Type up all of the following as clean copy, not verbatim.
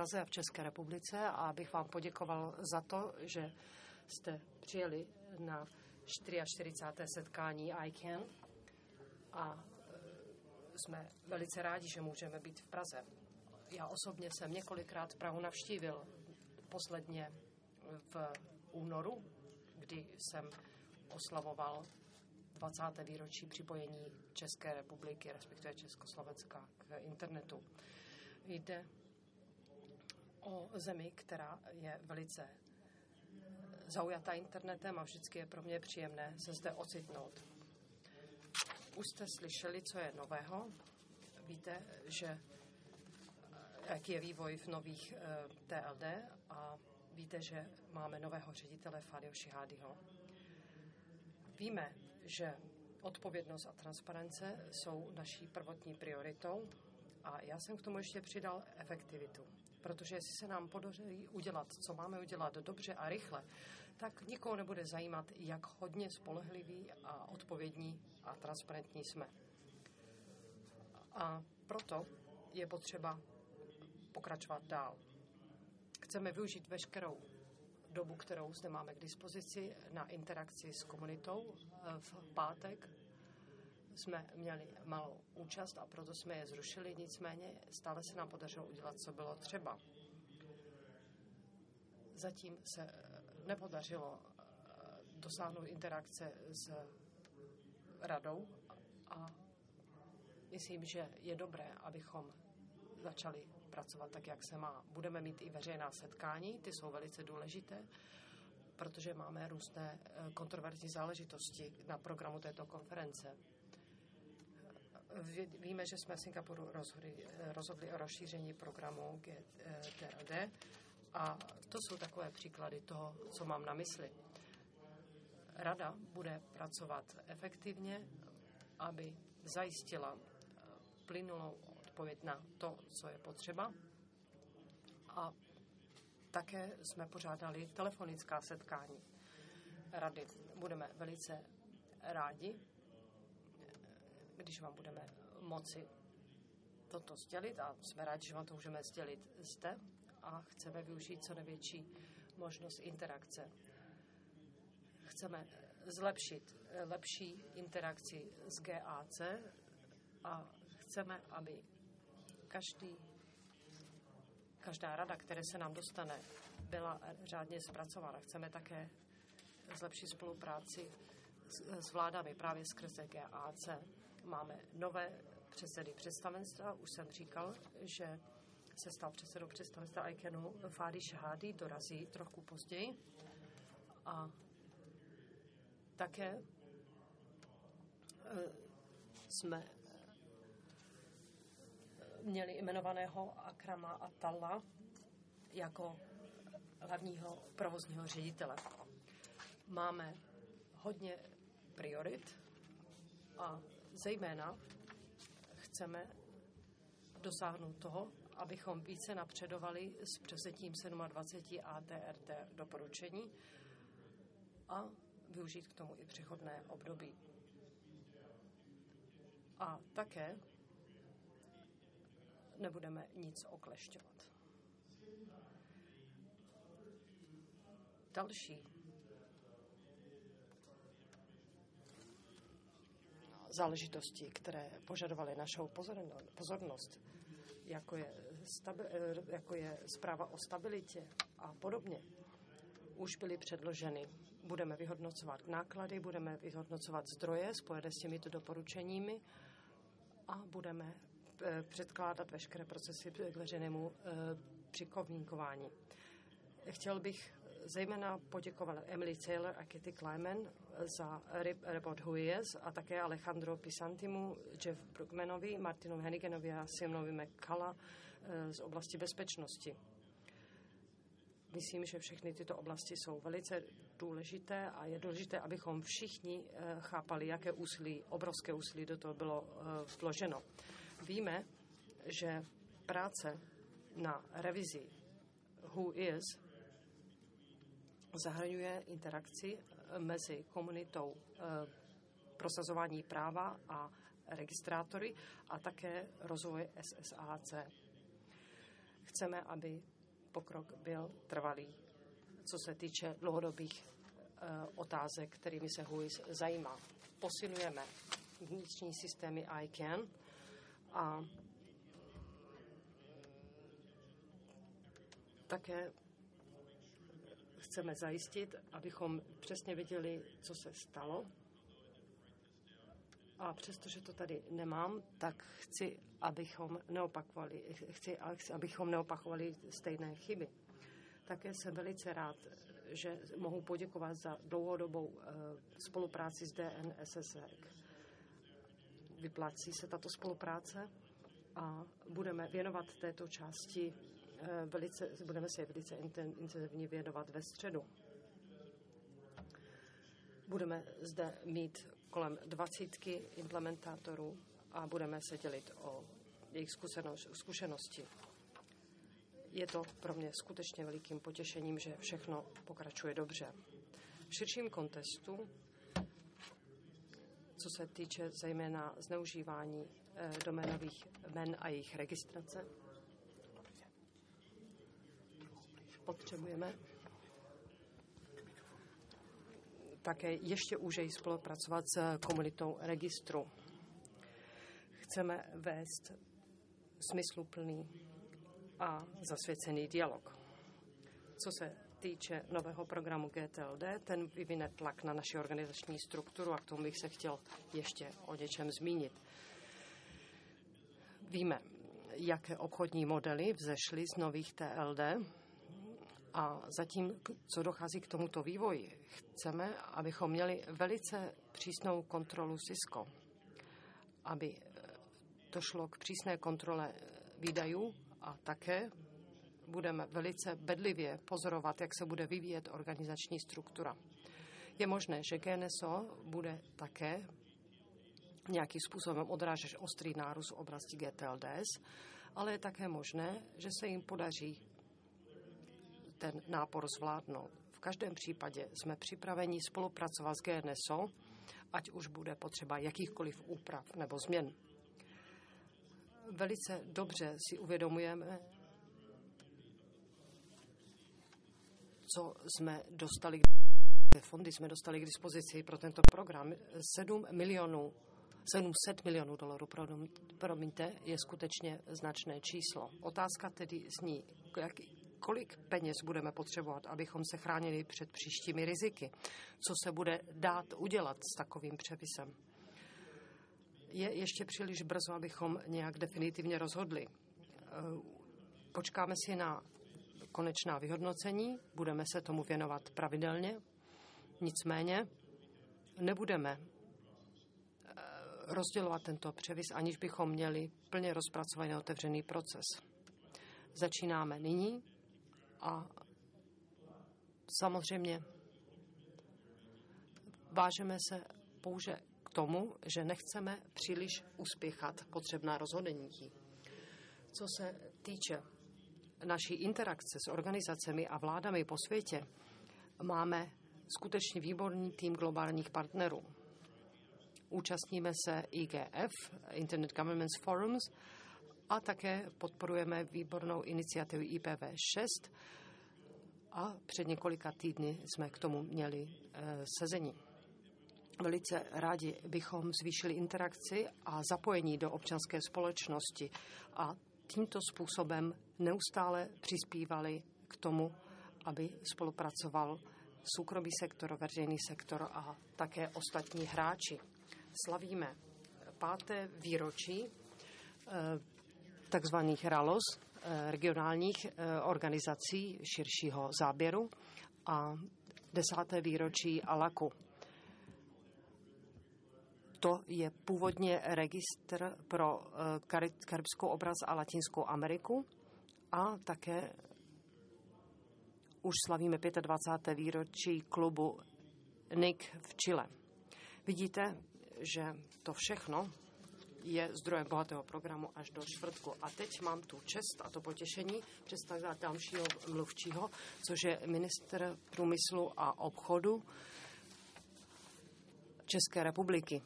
Praze a v České republice a abych vám poděkoval za to, že jste přijeli na 44. setkání ICANN a jsme velice rádi, že můžeme být v Praze. Já osobně jsem několikrát Prahu navštívil, posledně v únoru, kdy jsem oslavoval 20. výročí připojení České republiky, respektive Československa k internetu. Jde o zemi, která je velice zaujatá internetem a vždycky je pro mě příjemné se zde ocitnout. Už jste slyšeli, co je nového. Víte, že jaký je vývoj v nových TLD a víte, že máme nového ředitele Fádio Šihádyho. Víme, že odpovědnost a transparence jsou naší prvotní prioritou a já jsem k tomu ještě přidal efektivitu. Protože jestli se nám podaří udělat, co máme udělat dobře a rychle, tak nikoho nebude zajímat, jak hodně spolehliví a odpovědní a transparentní jsme. A proto je potřeba pokračovat dál. Chceme využít veškerou dobu, kterou zde máme k dispozici na interakci s komunitou. V pátek jsme měli malou účast a proto jsme je zrušili, nicméně stále se nám podařilo udělat, co bylo třeba. Zatím se nepodařilo dosáhnout interakce s radou a myslím, že je dobré, abychom začali pracovat tak, jak se má. Budeme mít i veřejná setkání, ty jsou velice důležité, protože máme různé kontroverzní záležitosti na programu této konference. Víme, že jsme v Singapuru rozhodli o rozšíření programu GTLD a to jsou takové příklady toho, co mám na mysli. Rada bude pracovat efektivně, aby zajistila plynulou odpověď na to, co je potřeba. A také jsme pořádali telefonická setkání rady. Budeme velice rádi, když vám budeme moci toto sdělit a jsme rádi, že vám to můžeme sdělit zde a chceme využít co největší možnost interakce. Chceme zlepšit lepší interakci s GAC a chceme, aby každá rada, které se nám dostane, byla řádně zpracována. Chceme také zlepšit spolupráci s vládami právě skrze GAC. Máme nové předsedy představenstva. Už jsem říkal, že se stal předsedou představenstva ICANNu Fádi Šihády, dorazí trochu později. A také jsme měli jmenovaného Akrama Atalla jako hlavního provozního ředitele. Máme hodně priorit a zejména chceme dosáhnout toho, abychom více napředovali s převzetím 27 ATRT doporučení a využít k tomu i přechodné období. A také nebudeme nic oklešťovat. Další záležitosti, které požadovaly našou pozornost, jako je zpráva o stabilitě a podobně, už byly předloženy. Budeme vyhodnocovat náklady, budeme vyhodnocovat zdroje spojené s těmito doporučeními a budeme předkládat veškeré procesy k veřejnému připomínkování. Chtěl bych zejména poděkovat Emily Taylor a Kitty Kleiman za report Huies a také Alejandro Pisantimu, Jeff Brookmanovi, Martinu Henniganovi a Simonovi McCalla z oblasti bezpečnosti. Myslím, že všechny tyto oblasti jsou velice důležité a je důležité, abychom všichni chápali, jaké obrovské úsilí do toho bylo vloženo. Víme, že práce na revizi Whois zahrnuje interakci mezi komunitou prosazování práva a registrátory a také rozvoj SSAC. Chceme, aby pokrok byl trvalý, co se týče dlouhodobých otázek, kterými se Huis zajímá. Posilujeme vnitřní systémy ICANN a také chceme zajistit, abychom přesně věděli, co se stalo. A přestože to tady nemám, tak chci, abychom neopakovali stejné chyby. Také jsem velice rád, že mohu poděkovat za dlouhodobou spolupráci s DNSSEC. Vyplácí se tato spolupráce a budeme věnovat této části budeme se velice intenzivně věnovat ve středu. Budeme zde mít kolem 20 implementátorů a budeme se dělit o jejich zkušenosti. Je to pro mě skutečně velikým potěšením, že všechno pokračuje dobře. V širším kontextu, co se týče zejména zneužívání doménových jmen a jejich registrace, potřebujeme také ještě úžeji spolupracovat s komunitou registru. Chceme vést smysluplný a zasvěcený dialog. Co se týče nového programu GTLD, ten vyvine tlak na naši organizační strukturu a k tomu bych se chtěl ještě o něčem zmínit. Víme, jaké obchodní modely vzešly z nových TLD a zatím, co dochází k tomuto vývoji, chceme, abychom měli velice přísnou kontrolu Cisco, aby došlo k přísné kontrole výdajů a také budeme velice bedlivě pozorovat, jak se bude vyvíjet organizační struktura. Je možné, že GNSO bude také nějakým způsobem odrážet ostrý nárůst v oblasti GTLDS, ale je také možné, že se jim podaří ten nápor zvládnout. V každém případě jsme připraveni spolupracovat s GNSO, ať už bude potřeba jakýchkoliv úprav nebo změn. Velice dobře si uvědomujeme, co jsme dostali, fondy jsme dostali k dispozici pro tento program. 700 milionů dolarů, promiňte, je skutečně značné číslo. Otázka tedy zní, kolik peněz budeme potřebovat, abychom se chránili před příštími riziky. Co se bude dát udělat s takovým přepisem? Je ještě příliš brzo, abychom nějak definitivně rozhodli. Počkáme si na konečná vyhodnocení, budeme se tomu věnovat pravidelně, nicméně nebudeme rozdělovat tento převis, aniž bychom měli plně rozpracovaný otevřený proces. Začínáme nyní a samozřejmě vážeme se pouze k tomu, že nechceme příliš uspěchat potřebná rozhodnutí. Co se týče naší interakce s organizacemi a vládami po světě, máme skutečně výborný tým globálních partnerů. Účastníme se IGF, Internet Governance Forums, a také podporujeme výbornou iniciativu IPv6 a před několika týdny jsme k tomu měli sezení. Velice rádi bychom zvýšili interakci a zapojení do občanské společnosti a tímto způsobem neustále přispívali k tomu, aby spolupracoval soukromý sektor, veřejný sektor a také ostatní hráči. Slavíme 5. výročí takzvaných RALOS, regionálních organizací širšího záběru, a 10. výročí ALAKu. To je původně registr pro karibskou oblast a Latinskou Ameriku a také už slavíme 25. výročí klubu NIC v Chile. Vidíte, že to všechno je zdrojem bohatého programu až do čtvrtku. A teď mám tu čest a to potěšení představit dalšího mluvčího, což je ministr průmyslu a obchodu České republiky.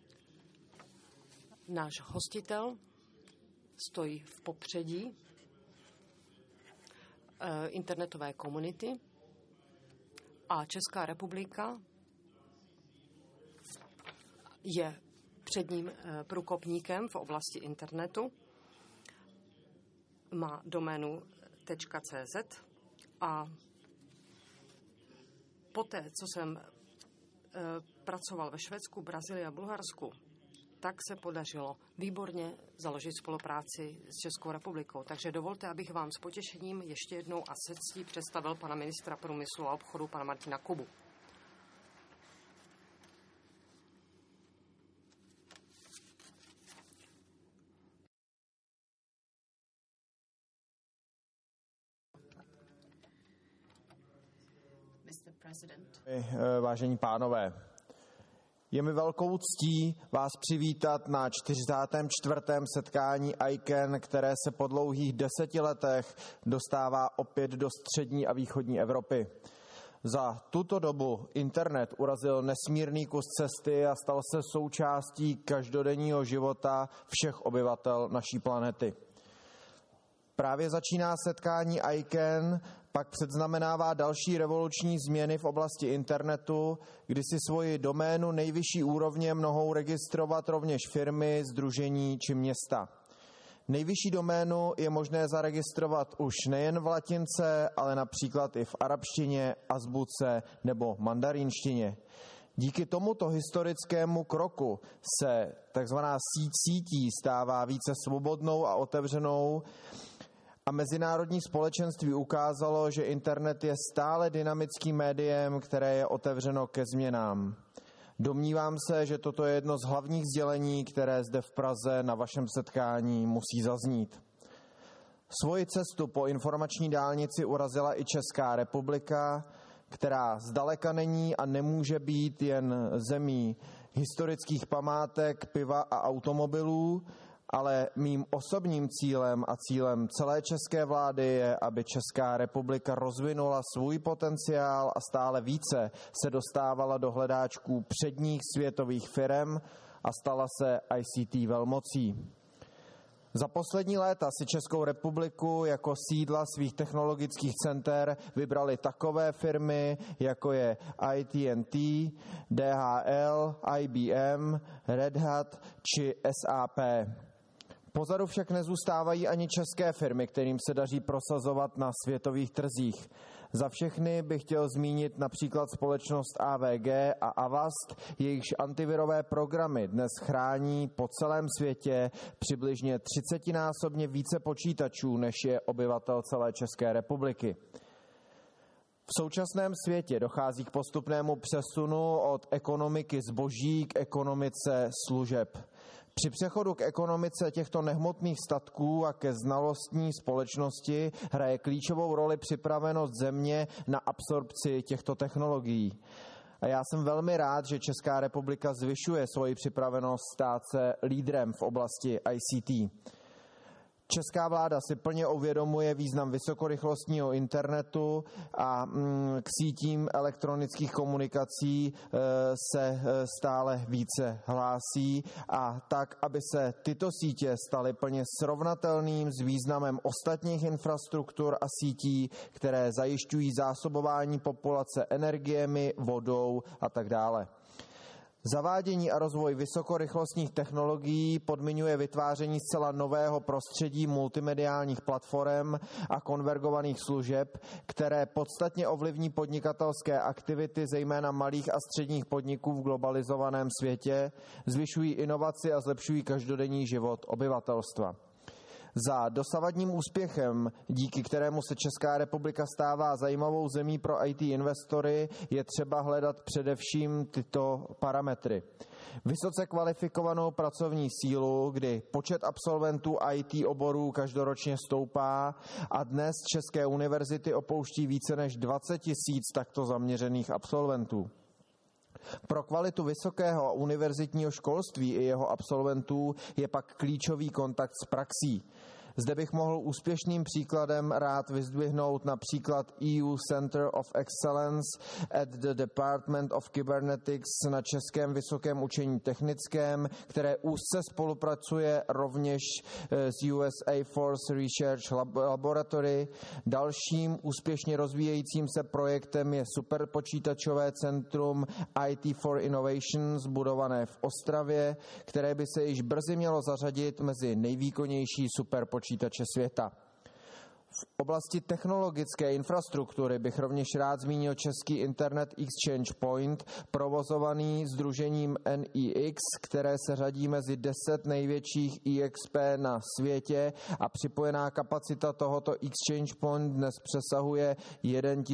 Náš hostitel stojí v popředí internetové komunity a Česká republika je předním průkopníkem v oblasti internetu. Má doménu .cz a poté, co jsem pracoval ve Švédsku, Brazílii a Bulharsku, tak se podařilo výborně založit spolupráci s Českou republikou. Takže dovolte, abych vám s potěšením ještě jednou a se ctí představil pana ministra průmyslu a obchodu, pana Martina Kubu. Vážení pánové, je mi velkou ctí vás přivítat na 44. setkání ICANN, které se po dlouhých 10 letech dostává opět do střední a východní Evropy. Za tuto dobu internet urazil nesmírný kus cesty a stal se součástí každodenního života všech obyvatel naší planety. Právě začíná setkání ICANN, pak předznamenává další revoluční změny v oblasti internetu, kdy si svoji doménu nejvyšší úrovně mohou registrovat rovněž firmy, sdružení či města. Nejvyšší doménu je možné zaregistrovat už nejen v latince, ale například i v arabštině, azbuce nebo mandarínštině. Díky tomuto historickému kroku se takzvaná síť sítí stává více svobodnou a otevřenou a mezinárodní společenství ukázalo, že internet je stále dynamickým médiem, které je otevřeno ke změnám. Domnívám se, že toto je jedno z hlavních sdělení, které zde v Praze na vašem setkání musí zaznít. Svoji cestu po informační dálnici urazila i Česká republika, která zdaleka není a nemůže být jen zemí historických památek, piva a automobilů, ale mým osobním cílem a cílem celé české vlády je, aby Česká republika rozvinula svůj potenciál a stále více se dostávala do hledáčků předních světových firem a stala se ICT velmocí. Za poslední léta si Českou republiku jako sídla svých technologických center vybrali takové firmy, jako je AT&T, DHL, IBM, Red Hat či SAP. Pozadu však nezůstávají ani české firmy, kterým se daří prosazovat na světových trzích. Za všechny bych chtěl zmínit například společnost AVG a Avast, jejichž antivirové programy dnes chrání po celém světě přibližně 30násobně více počítačů, než je obyvatel celé České republiky. V současném světě dochází k postupnému přesunu od ekonomiky zboží k ekonomice služeb. Při přechodu k ekonomice těchto nehmotných statků a ke znalostní společnosti hraje klíčovou roli připravenost země na absorpci těchto technologií. A já jsem velmi rád, že Česká republika zvyšuje svoji připravenost stát se lídrem v oblasti ICT. Česká vláda si plně uvědomuje význam vysokorychlostního internetu a k sítím elektronických komunikací se stále více hlásí a tak, aby se tyto sítě staly plně srovnatelným s významem ostatních infrastruktur a sítí, které zajišťují zásobování populace energiemi, vodou a tak dále. Zavádění a rozvoj vysokorychlostních technologií podmiňuje vytváření zcela nového prostředí multimediálních platform a konvergovaných služeb, které podstatně ovlivní podnikatelské aktivity, zejména malých a středních podniků v globalizovaném světě, zvyšují inovaci a zlepšují každodenní život obyvatelstva. Za dosavadním úspěchem, díky kterému se Česká republika stává zajímavou zemí pro IT investory, je třeba hledat především tyto parametry. Vysoce kvalifikovanou pracovní sílu, kdy počet absolventů IT oborů každoročně stoupá a dnes české univerzity opouští více než 20 000 takto zaměřených absolventů. Pro kvalitu vysokého univerzitního školství i jeho absolventů je pak klíčový kontakt s praxí. Zde bych mohl úspěšným příkladem rád vyzdvihnout například EU Center of Excellence at the Department of Cybernetics na Českém vysokém učení technickém, které úzce spolupracuje rovněž s US Air Force Research Laboratory. Dalším úspěšně rozvíjejícím se projektem je superpočítačové centrum IT for Innovations, budované v Ostravě, které by se již brzy mělo zařadit mezi nejvýkonnější superpočítače světa. V oblasti technologické infrastruktury bych rovněž rád zmínil český Internet Exchange Point, provozovaný sdružením NEX, které se řadí mezi 10 největších EXP na světě a připojená kapacita tohoto Exchange Point dnes přesahuje 1000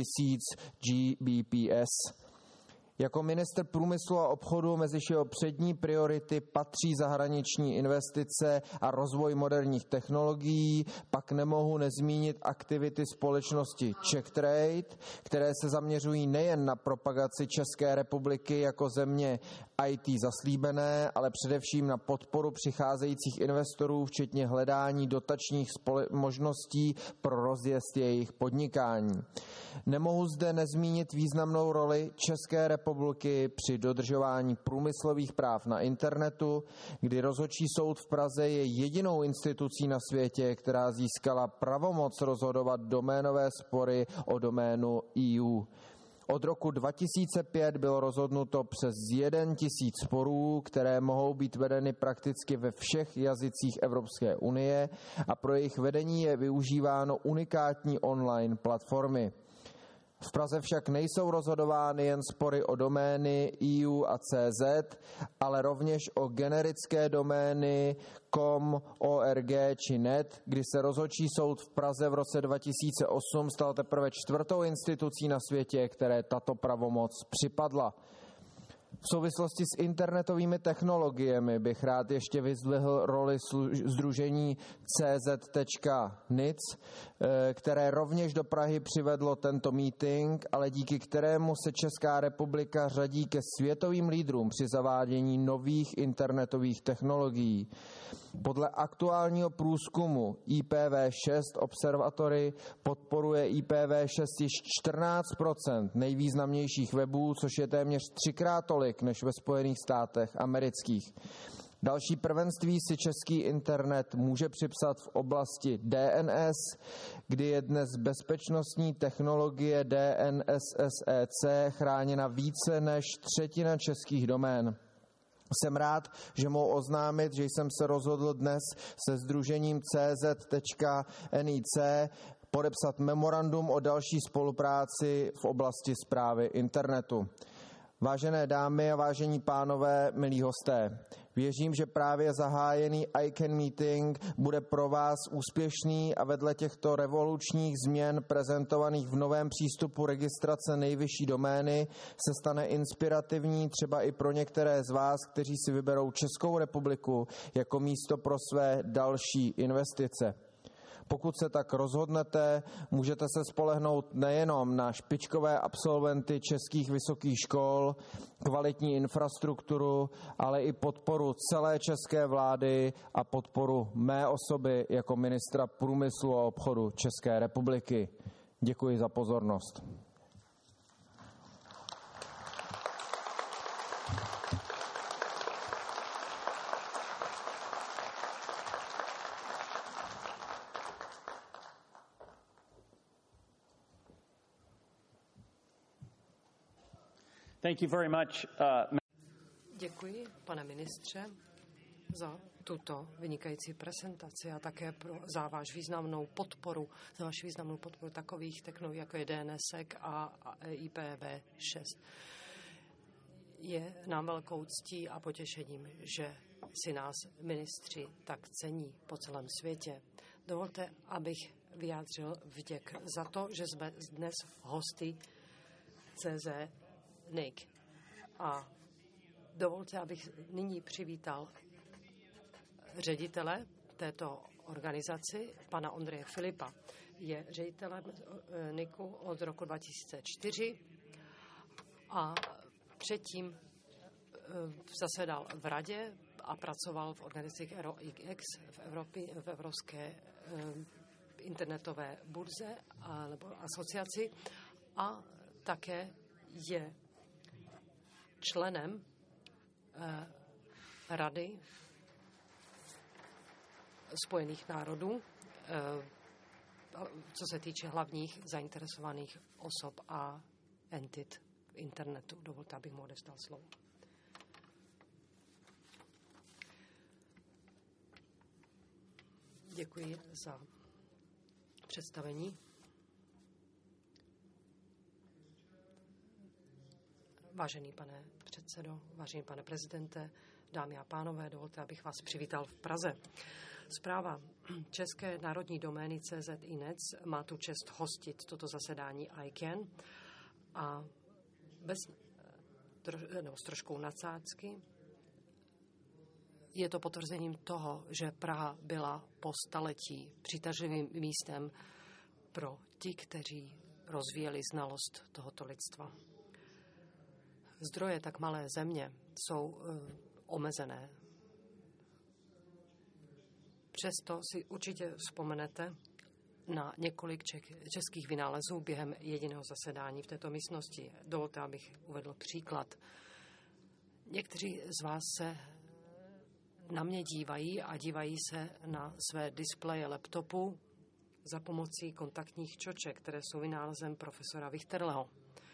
Gbps. Jako ministr průmyslu a obchodu mezi jeho přední priority patří zahraniční investice a rozvoj moderních technologií, pak nemohu nezmínit aktivity společnosti Czech Trade, které se zaměřují nejen na propagaci České republiky jako země IT zaslíbené, ale především na podporu přicházejících investorů, včetně hledání dotačních možností pro rozjezd jejich podnikání. Nemohu zde nezmínit významnou roli České republiky při dodržování průmyslových práv na internetu, kdy Rozhodčí soud v Praze je jedinou institucí na světě, která získala pravomoc rozhodovat doménové spory o doménu EU. Od roku 2005 bylo rozhodnuto přes 1000 sporů, které mohou být vedeny prakticky ve všech jazycích Evropské unie a pro jejich vedení je využíváno unikátní online platformy. V Praze však nejsou rozhodovány jen spory o domény EU a CZ, ale rovněž o generické domény .com, .org či .net, kdy se Rozhodčí soud v Praze v roce 2008 stal teprve 4. institucí na světě, které tato pravomoc připadla. V souvislosti s internetovými technologiemi bych rád ještě vyzdvihl roli sdružení CZ.NIC, které rovněž do Prahy přivedlo tento meeting, ale díky kterému se Česká republika řadí ke světovým lídrům při zavádění nových internetových technologií. Podle aktuálního průzkumu IPv6 Observatory podporuje IPv6 již 14% nejvýznamnějších webů, což je téměř 3x tolik než ve Spojených státech amerických. Další prvenství si český internet může připsat v oblasti DNS, kdy je dnes bezpečnostní technologie DNSSEC chráněna více než 1/3 českých domén. Jsem rád, že mohu oznámit, že jsem se rozhodl dnes se sdružením CZ.NIC podepsat memorandum o další spolupráci v oblasti správy internetu. Vážené dámy a vážení pánové, milí hosté, věřím, že právě zahájený ICANN meeting bude pro vás úspěšný a vedle těchto revolučních změn prezentovaných v novém přístupu registrace nejvyšší domény se stane inspirativní třeba i pro některé z vás, kteří si vyberou Českou republiku jako místo pro své další investice. Pokud se tak rozhodnete, můžete se spolehnout nejenom na špičkové absolventy českých vysokých škol, kvalitní infrastrukturu, ale i podporu celé české vlády a podporu mé osoby jako ministra průmyslu a obchodu České republiky. Děkuji za pozornost. Thank you very much. Děkuji, pane ministře, za tuto vynikající prezentaci a také za vaši významnou podporu takových technologií, jako je DNSSEC a IPv6. Je nám velkou ctí a potěšením, že si nás ministři tak cení po celém světě. Dovolte, abych vyjádřil vděk za to, že jsme dnes hosty CZ.NIC. A dovolte, abych nyní přivítal ředitele této organizaci, pana Ondřeje Filipa. Je ředitelem NICu od roku 2004 a předtím zasedal v radě a pracoval v organizaci EuroX v Evropské internetové burze nebo asociaci a také je členem Rady Spojených národů, co se týče hlavních zainteresovaných osob a entit v internetu. Dovolte, abych mu odevzdal slovo. Děkuji za představení. Vážený pane předsedo, vážený pane prezidente, dámy a pánové, dovolte, abych vás přivítal v Praze. Správa České národní domény CZ.INET má tu čest hostit toto zasedání ICANN a s troškou nadsázky je to potvrzením toho, že Praha byla po staletí přitažlivým místem pro ti, kteří rozvíjeli znalost tohoto lidstva. Zdroje tak malé země jsou omezené. Přesto si určitě vzpomenete na několik českých vynálezů během jediného zasedání v této místnosti. Dovolte, abych uvedl příklad. Někteří z vás se na mě dívají a dívají se na své displeje laptopu za pomocí kontaktních čoček, které jsou vynálezem profesora Wichterleho.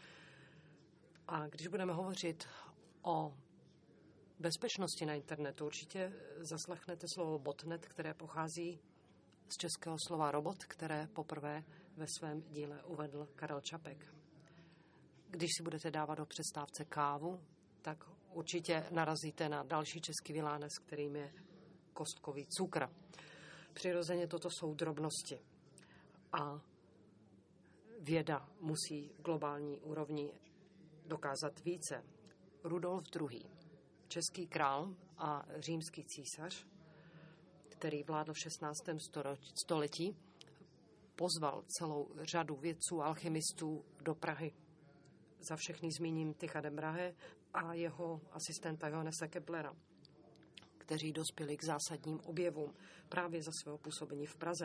A když budeme hovořit o bezpečnosti na internetu, určitě zaslechnete slovo botnet, které pochází z českého slova robot, které poprvé ve svém díle uvedl Karel Čapek. Když si budete dávat do přestávce kávu, tak určitě narazíte na další český vynález, kterým je kostkový cukr. Přirozeně toto jsou drobnosti. A věda musí v globální úrovni dokázat více. Rudolf II., český král a římský císař, který vládl v 16. století, pozval celou řadu vědců a alchymistů do Prahy. Za všechny zmíním Tycha de Brahe a jeho asistenta Johannese Keplera, kteří dospěli k zásadním objevům právě za svého působení v Praze.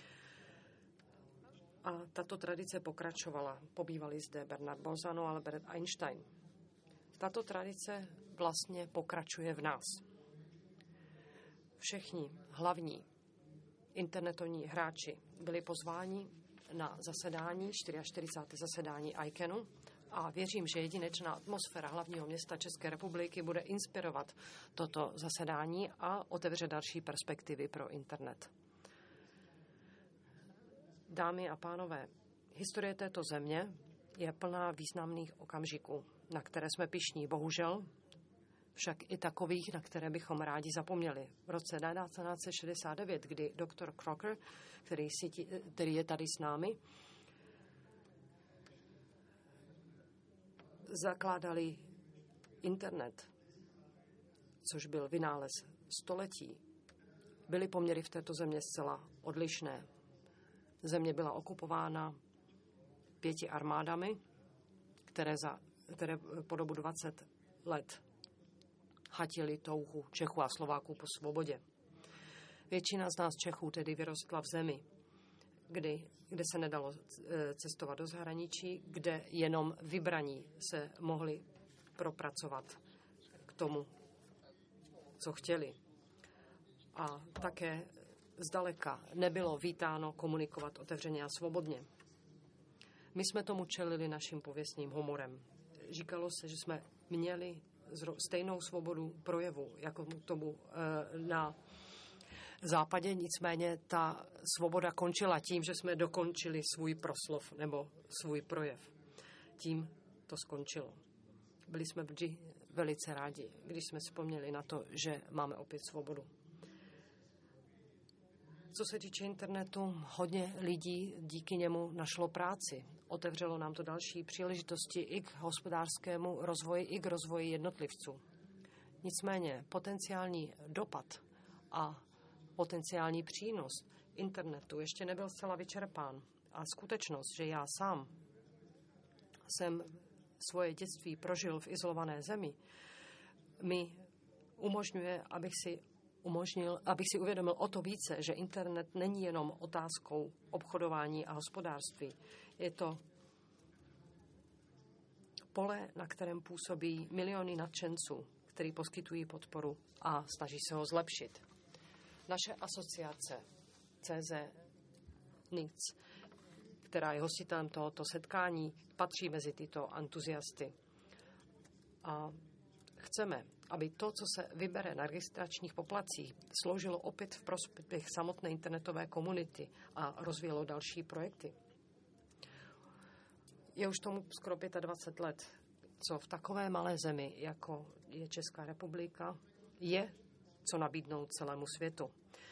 A tato tradice pokračovala. Pobývali zde Bernard Bolzano a Albert Einstein. Tato tradice vlastně pokračuje v nás. Všichni hlavní internetoví hráči byli pozváni na zasedání, 44. zasedání ICANNu, a věřím, že jedinečná atmosféra hlavního města České republiky bude inspirovat toto zasedání a otevře další perspektivy pro internet. Dámy a pánové, historie této země je plná významných okamžiků, na které jsme pyšní. Bohužel však i takových, na které bychom rádi zapomněli. V roce 1969, kdy doktor Crocker, který je tady s námi, zakládali internet, což byl vynález století, byly poměry v této země zcela odlišné. Země byla okupována 5 armádami, které po dobu 20 let hatili touhu Čechů a Slováků po svobodě. Většina z nás Čechů tedy vyrostla v zemi, kde se nedalo cestovat do zahraničí, kde jenom vybraní se mohli propracovat k tomu, co chtěli. A také zdaleka nebylo vítáno komunikovat otevřeně a svobodně. My jsme tomu čelili naším pověstným humorem. Říkalo se, že jsme měli stejnou svobodu projevu, jako tomu na západě, nicméně ta svoboda končila tím, že jsme dokončili svůj proslov nebo svůj projev. Tím to skončilo. Byli jsme vždy velice rádi, když jsme vzpomněli na to, že máme opět svobodu. Co se týče internetu, hodně lidí díky němu našlo práci. Otevřelo nám to další příležitosti i k hospodářskému rozvoji, i k rozvoji jednotlivců. Nicméně potenciální dopad a potenciální přínos internetu ještě nebyl zcela vyčerpán. A skutečnost, že já sám jsem svoje dětství prožil v izolované zemi, mi umožňuje, abych si uvědomil o to více, že internet není jenom otázkou obchodování a hospodářství. Je to pole, na kterém působí miliony nadšenců, kteří poskytují podporu a snaží se ho zlepšit. Naše asociace CZ NIC, která je hostitelem tohoto setkání, patří mezi tyto entuziasty. A chceme, aby to, co se vybere na registračních poplatcích, sloužilo opět v prospěch samotné internetové komunity a rozvíjelo další projekty. Je už tomu skoro 25 let, co v takové malé zemi, jako je Česká republika, je co nabídnout celému světu.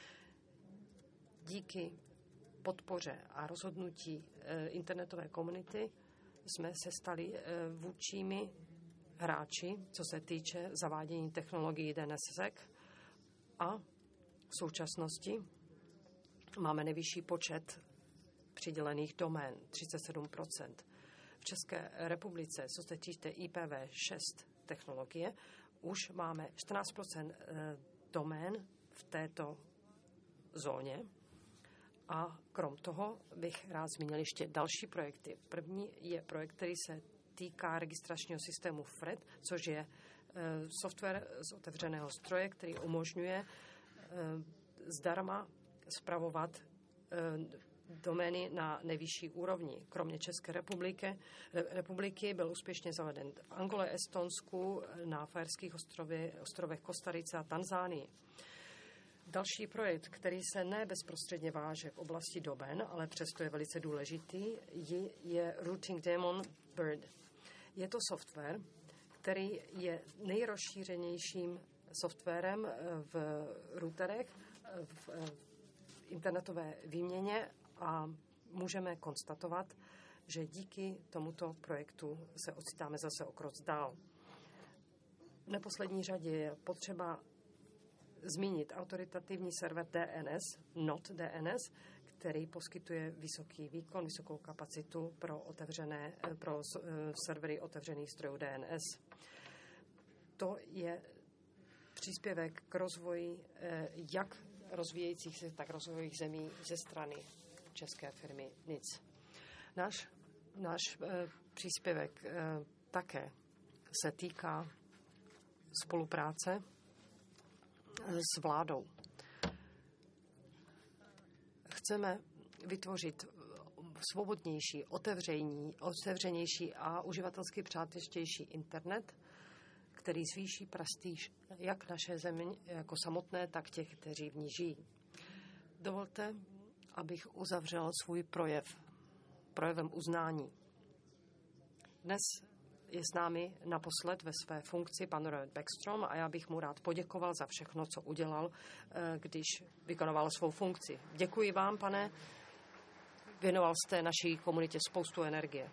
Díky podpoře a rozhodnutí internetové komunity jsme se stali vůdčími hráči, co se týče zavádění technologií DNSSEC, a v současnosti máme nejvyšší počet přidělených domén, 37%. V České republice, co se týče IPv6 technologie, už máme 14% domén v této zóně. A krom toho bych rád zmínil ještě další projekty. První je projekt, který se týká registračního systému FRED, což je software z otevřeného zdroje, který umožňuje zdarma spravovat domény na nejvyšší úrovni. Kromě České republiky byl úspěšně zaveden v Angole, Estonsku, na Faerských ostrovech Kostarice a Tanzánii. Další projekt, který se ne bezprostředně váže k oblasti domén, ale přesto je velice důležitý, je Routing Daemon Bird. Je to software, který je nejrozšířenějším softwarem v routerech, v internetové výměně, a můžeme konstatovat, že díky tomuto projektu se ocitáme zase o krok dál. V neposlední řadě je potřeba zmínit autoritativní server DNS, NOT DNS, který poskytuje vysoký výkon, vysokou kapacitu pro servery otevřených zdrojů DNS. To je příspěvek k rozvoji jak rozvíjejících se, tak rozvojových zemí ze strany české firmy NIC. Náš příspěvek také se týká spolupráce s vládou. Chceme vytvořit svobodnější, otevřenější a uživatelsky přátelštější internet, který zvýší prestiž jak naše země jako samotné, tak těch, kteří v ní žijí. Dovolte, abych uzavřel svůj projevem uznání. Dnes je s námi naposled ve své funkci pan Robert Beckstrom a já bych mu rád poděkoval za všechno, co udělal, když vykonoval svou funkci. Děkuji vám, pane. Věnoval jste naší komunitě spoustu energie.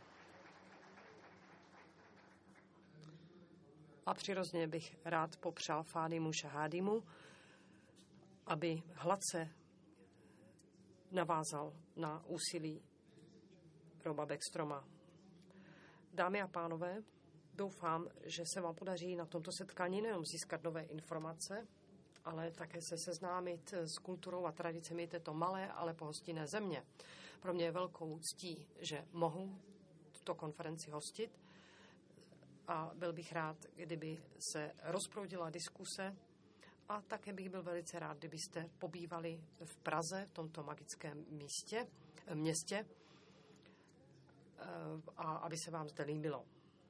A přirozeně bych rád popřál Fádimu Šahádimu, aby hladce navázal na úsilí Roba Beckstroma. Dámy a pánové, doufám, že se vám podaří na tomto setkání nejenom získat nové informace, ale také se seznámit s kulturou a tradicemi této malé, ale pohostinné země. Pro mě je velkou ctí, že mohu tuto konferenci hostit, a byl bych rád, kdyby se rozproudila diskuse, a také bych byl velice rád, kdybyste pobývali v Praze, v tomto magickém městě, a aby se vám zde líbilo.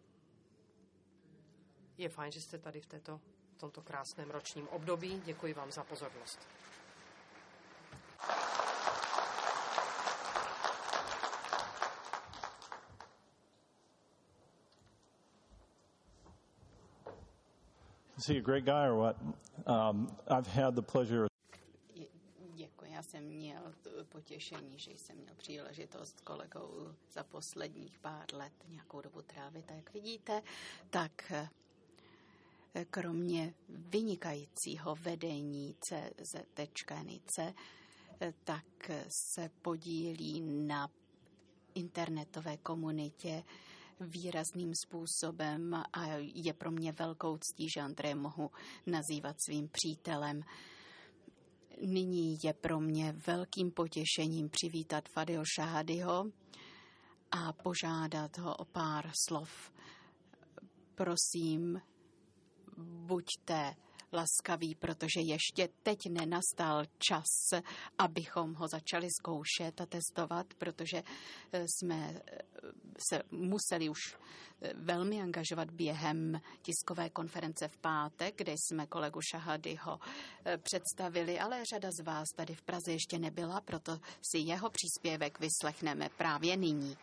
Je fajn, že jste tady v tomto krásném ročním období. Děkuji vám za pozornost. Is he a great guy or what? I've had the pleasure. Děkuji, já jsem měl potěšení, že jsem měl příležitost s kolegou za posledních pár let nějakou dobu trávit. A jak vidíte, tak kromě vynikajícího vedení CZ.NIC, tak se podílí na internetové komunitě výrazným způsobem a je pro mě velkou ctí, že Andreje mohu nazývat svým přítelem. Nyní je pro mě velkým potěšením přivítat Fadil Šahádyho a požádat ho o pár slov. Prosím, buďte laskaví, protože ještě teď nenastal čas, abychom ho začali zkoušet a testovat, protože jsme se museli už velmi angažovat během tiskové konference v pátek, kde jsme kolegu Šahádyho představili, ale řada z vás tady v Praze ještě nebyla, proto si jeho příspěvek vyslechneme právě nyní.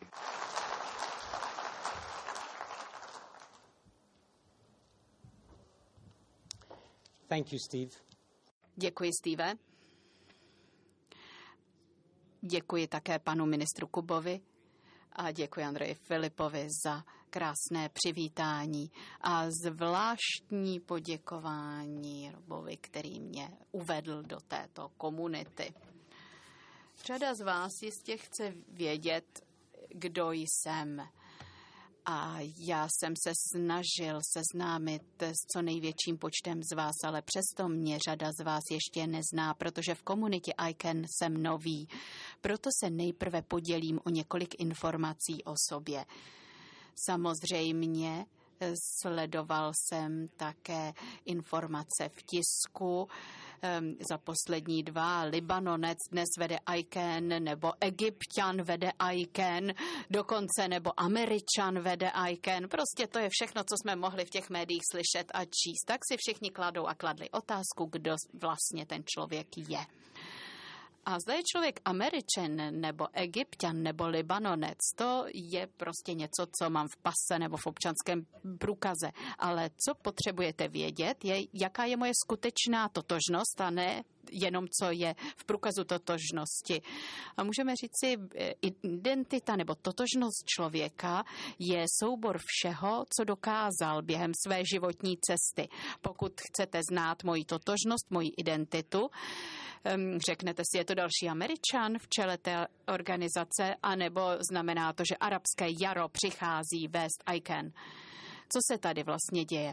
Thank you, Steve. Děkuji, Steve. Děkuji také panu ministru Kubovi a děkuji Andreji Filipovi za krásné přivítání a zvláštní poděkování Robovi, který mě uvedl do této komunity. Řada z vás jistě chce vědět, kdo jsem. A já jsem se snažil seznámit s co největším počtem z vás, ale přesto mě řada z vás ještě nezná, protože v komunitě ICANN jsem nový. Proto se nejprve podělím o několik informací o sobě. Samozřejmě sledoval jsem také informace v tisku. Za poslední 2 Libanonec dnes vede ICANN, nebo Egypťan vede ICANN, dokonce nebo Američan vede ICANN. Prostě to je všechno, co jsme mohli v těch médiích slyšet a číst. Tak si všichni kladou a kladli otázku, kdo vlastně ten člověk je. A zda je člověk Američan, nebo Egypťan, nebo Libanonec, to je prostě něco, co mám v pase nebo v občanském průkaze. Ale co potřebujete vědět, je, jaká je moje skutečná totožnost a ne jenom, co je v průkazu totožnosti. A můžeme říci, identita nebo totožnost člověka je soubor všeho, co dokázal během své životní cesty. Pokud chcete znát moji totožnost, moji identitu, řeknete si, je to další Američan v čele té organizace, anebo znamená to, že arabské jaro přichází vést ICANN. Co se tady vlastně děje?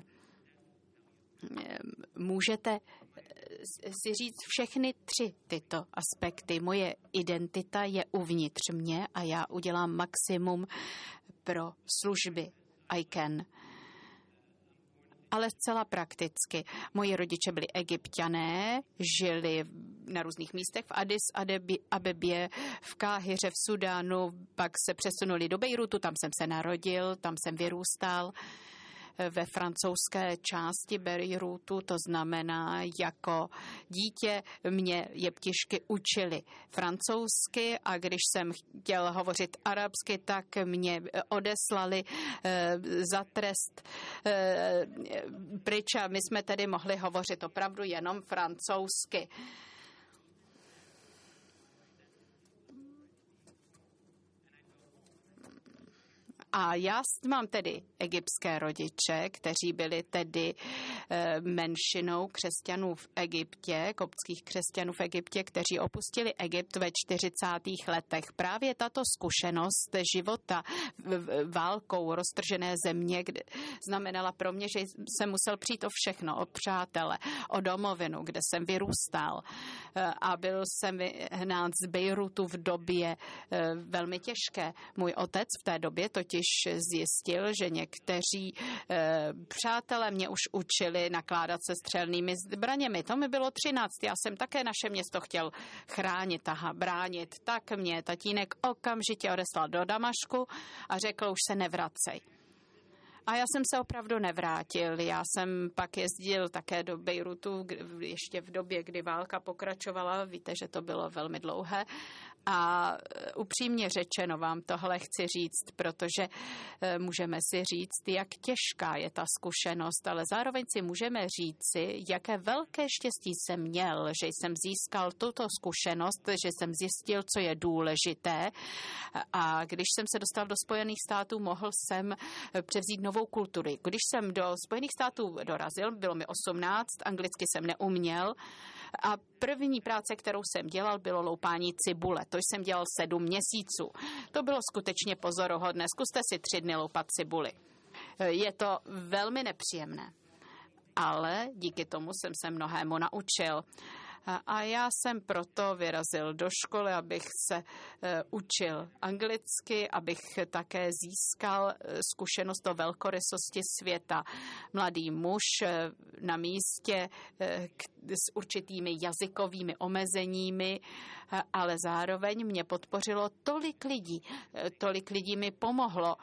Můžete si říct všechny 3 tyto aspekty. Moje identita je uvnitř mě a já udělám maximum pro služby ICANN. Ale zcela prakticky. Moji rodiče byli Egypťané, žili na různých místech v Addis Abebě, v Káhiře, v Sudánu, pak se přesunuli do Bejrutu, tam jsem se narodil, tam jsem vyrůstal. Ve francouzské části Bejrutu, to znamená, jako dítě mě jeptišky učili francouzsky a když jsem chtěl hovořit arabsky, tak mě odeslali za trest pryč a my jsme tedy mohli hovořit opravdu jenom francouzsky. A já mám tedy egyptské rodiče, kteří byli tedy menšinou křesťanů v Egyptě, koptských křesťanů v Egyptě, kteří opustili Egypt ve 40. letech. Právě tato zkušenost života válkou roztržené země znamenala pro mě, že jsem musel přijít o všechno, o přátele, o domovinu, kde jsem vyrůstal. A byl jsem vyhnán z Bejrutu v době velmi těžké. Můj otec v té době totiž zjistil, že někteří přátelé mě už učili nakládat se střelnými zbraněmi. To mi bylo 13. Já jsem také naše město chtěl chránit a bránit. Tak mě tatínek okamžitě odeslal do Damašku a řekl, už se nevracej. A já jsem se opravdu nevrátil. Já jsem pak jezdil také do Bejrutu, ještě v době, kdy válka pokračovala. Víte, že to bylo velmi dlouhé. A upřímně řečeno vám tohle chci říct, protože můžeme si říct, jak těžká je ta zkušenost, ale zároveň si můžeme říci, jaké velké štěstí jsem měl, že jsem získal tuto zkušenost, že jsem zjistil, co je důležité. A když jsem se dostal do Spojených států, mohl jsem převzít novou novou kulturu. Když jsem do Spojených států dorazil, bylo mi 18, anglicky jsem neuměl a první práce, kterou jsem dělal, bylo loupání cibule. To jsem dělal 7 měsíců. To bylo skutečně pozoruhodné. Zkuste si 3 dny loupat cibuli. Je to velmi nepříjemné, ale díky tomu jsem se mnohému naučil. A já jsem proto vyrazil do školy, abych se učil anglicky, abych také získal zkušenost o velkorysosti světa. Mladý muž na místě s určitými jazykovými omezeními, ale zároveň mě podpořilo tolik lidí. Tolik lidí mi pomohlo.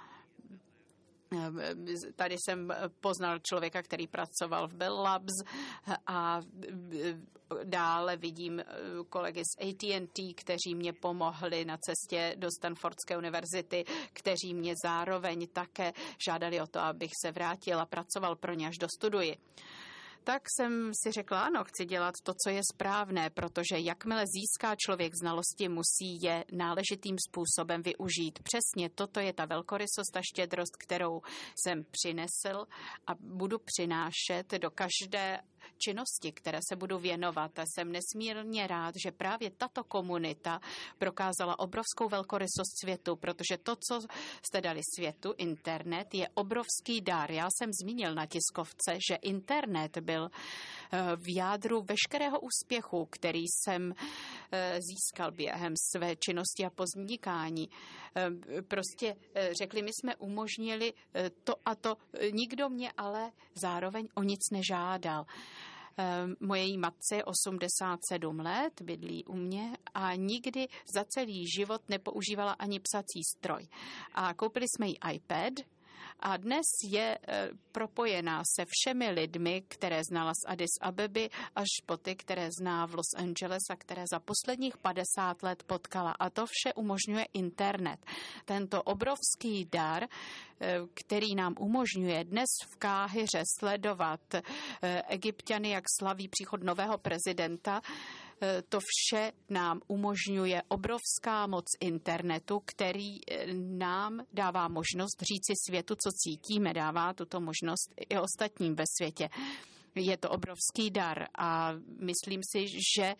Tady jsem poznal člověka, který pracoval v Bell Labs a dále vidím kolegy z AT&T, kteří mě pomohli na cestě do Stanfordské univerzity, kteří mě zároveň také žádali o to, abych se vrátil a pracoval pro ně, až dostuduji. Tak jsem si řekla, ano, chci dělat to, co je správné, protože jakmile získá člověk znalosti, musí je náležitým způsobem využít. Přesně toto je ta velkorysost a štědrost, kterou jsem přinesl a budu přinášet do každé činnosti, které se budu věnovat. A jsem nesmírně rád, že právě tato komunita prokázala obrovskou velkorysost světu, protože to, co jste dali světu, internet, je obrovský dar. Já jsem zmínil na tiskovce, že internet byl v jádru veškerého úspěchu, který jsem získal během své činnosti a podnikání. Prostě řekli, my jsme umožnili to a to. Nikdo mě ale zároveň o nic nežádal. Moje matce je 87 let, bydlí u mě a nikdy za celý život nepoužívala ani psací stroj. A koupili jsme jí iPad a dnes je propojená se všemi lidmi, které znala z Addis Abeby až po ty, které zná v Los Angeles a které za posledních 50 let potkala. A to vše umožňuje internet. Tento obrovský dar, který nám umožňuje dnes v Káhiře sledovat Egypťany, jak slaví příchod nového prezidenta, to vše nám umožňuje obrovská moc internetu, který nám dává možnost říci světu, co cítíme, dává tuto možnost i ostatním ve světě. Je to obrovský dar a myslím si, že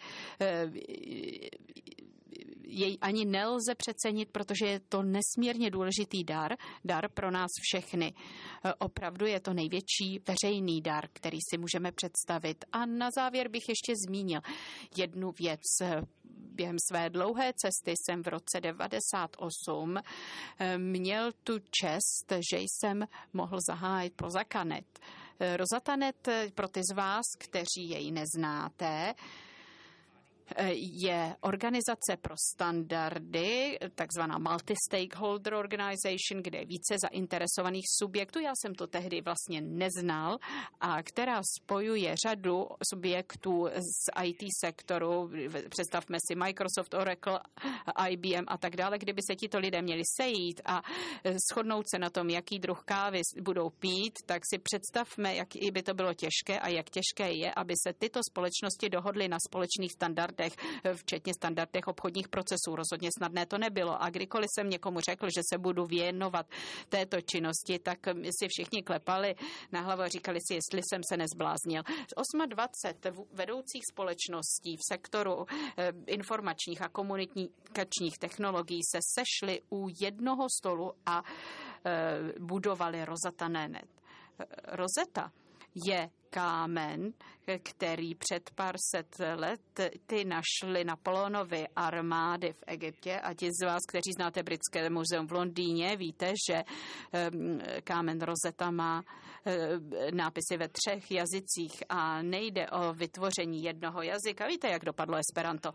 jej ani nelze přecenit, protože je to nesmírně důležitý dar pro nás všechny. Opravdu je to největší veřejný dar, který si můžeme představit. A na závěr bych ještě zmínil jednu věc. Během své dlouhé cesty jsem v roce 98 měl tu čest, že jsem mohl zahájit Rosatanet. Rosatanet, pro ty z vás, kteří jej neznáte, je organizace pro standardy, takzvaná multi-stakeholder organization, kde je více zainteresovaných subjektů. Já jsem to tehdy vlastně neznal a která spojuje řadu subjektů z IT sektoru. Představme si Microsoft, Oracle, IBM a tak dále. Kdyby se tito lidé měli sejít a shodnout se na tom, jaký druh kávy budou pít, tak si představme, jak by to bylo těžké a jak těžké je, aby se tyto společnosti dohodly na společných standardech, včetně standardech obchodních procesů. Rozhodně snadné to nebylo. A kdykoliv jsem někomu řekl, že se budu věnovat této činnosti, tak si všichni klepali na hlavu a říkali si, jestli jsem se nezbláznil. 28 vedoucích společností v sektoru informačních a komunikačních technologií se sešly u jednoho stolu a budovali Rosatanet. Rosetta je kámen, který před pár set let ty našli Napoleonovy armády v Egyptě a ti z vás, kteří znáte Britské muzeum v Londýně, víte, že kámen Rosetta má nápisy ve 3 jazycích a nejde o vytvoření jednoho jazyka. Víte, jak dopadlo Esperanto?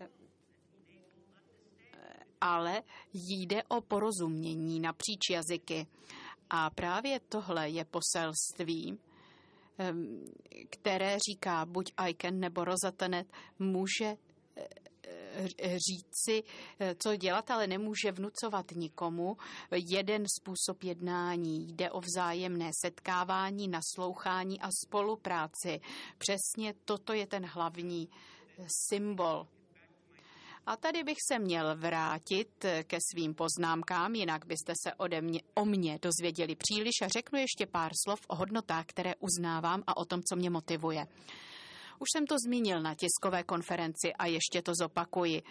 Ale jde o porozumění napříč jazyky. A právě tohle je poselství, které říká buď ICANN nebo Rosatanet, může říci, co dělat, ale nemůže vnucovat nikomu jeden způsob jednání. Jde o vzájemné setkávání, naslouchání a spolupráci. Přesně toto je ten hlavní symbol. A tady bych se měl vrátit ke svým poznámkám, jinak byste se o mě dozvěděli příliš a řeknu ještě pár slov o hodnotách, které uznávám a o tom, co mě motivuje. Už jsem to zmínil na tiskové konferenci a ještě to zopakuji.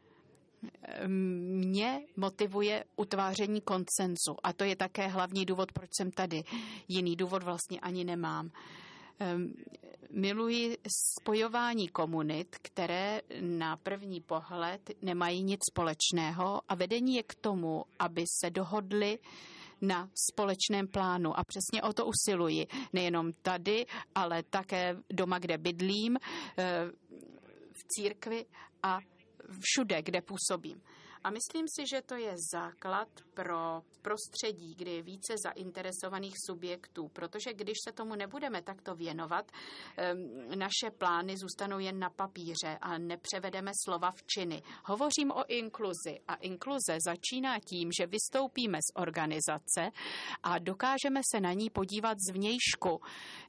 Mě motivuje utváření konsenzu a to je také hlavní důvod, proč jsem tady. Jiný důvod vlastně ani nemám. Miluji spojování komunit, které na první pohled nemají nic společného a vedení je k tomu, aby se dohodli na společném plánu a přesně o to usiluji. Nejenom tady, ale také doma, kde bydlím, v církvi a všude, kde působím. A myslím si, že to je základ pro prostředí, kde je více zainteresovaných subjektů, protože když se tomu nebudeme takto věnovat, naše plány zůstanou jen na papíře a nepřevedeme slova v činy. Hovořím o inkluzi a inkluze začíná tím, že vystoupíme z organizace a dokážeme se na ní podívat zvnějšku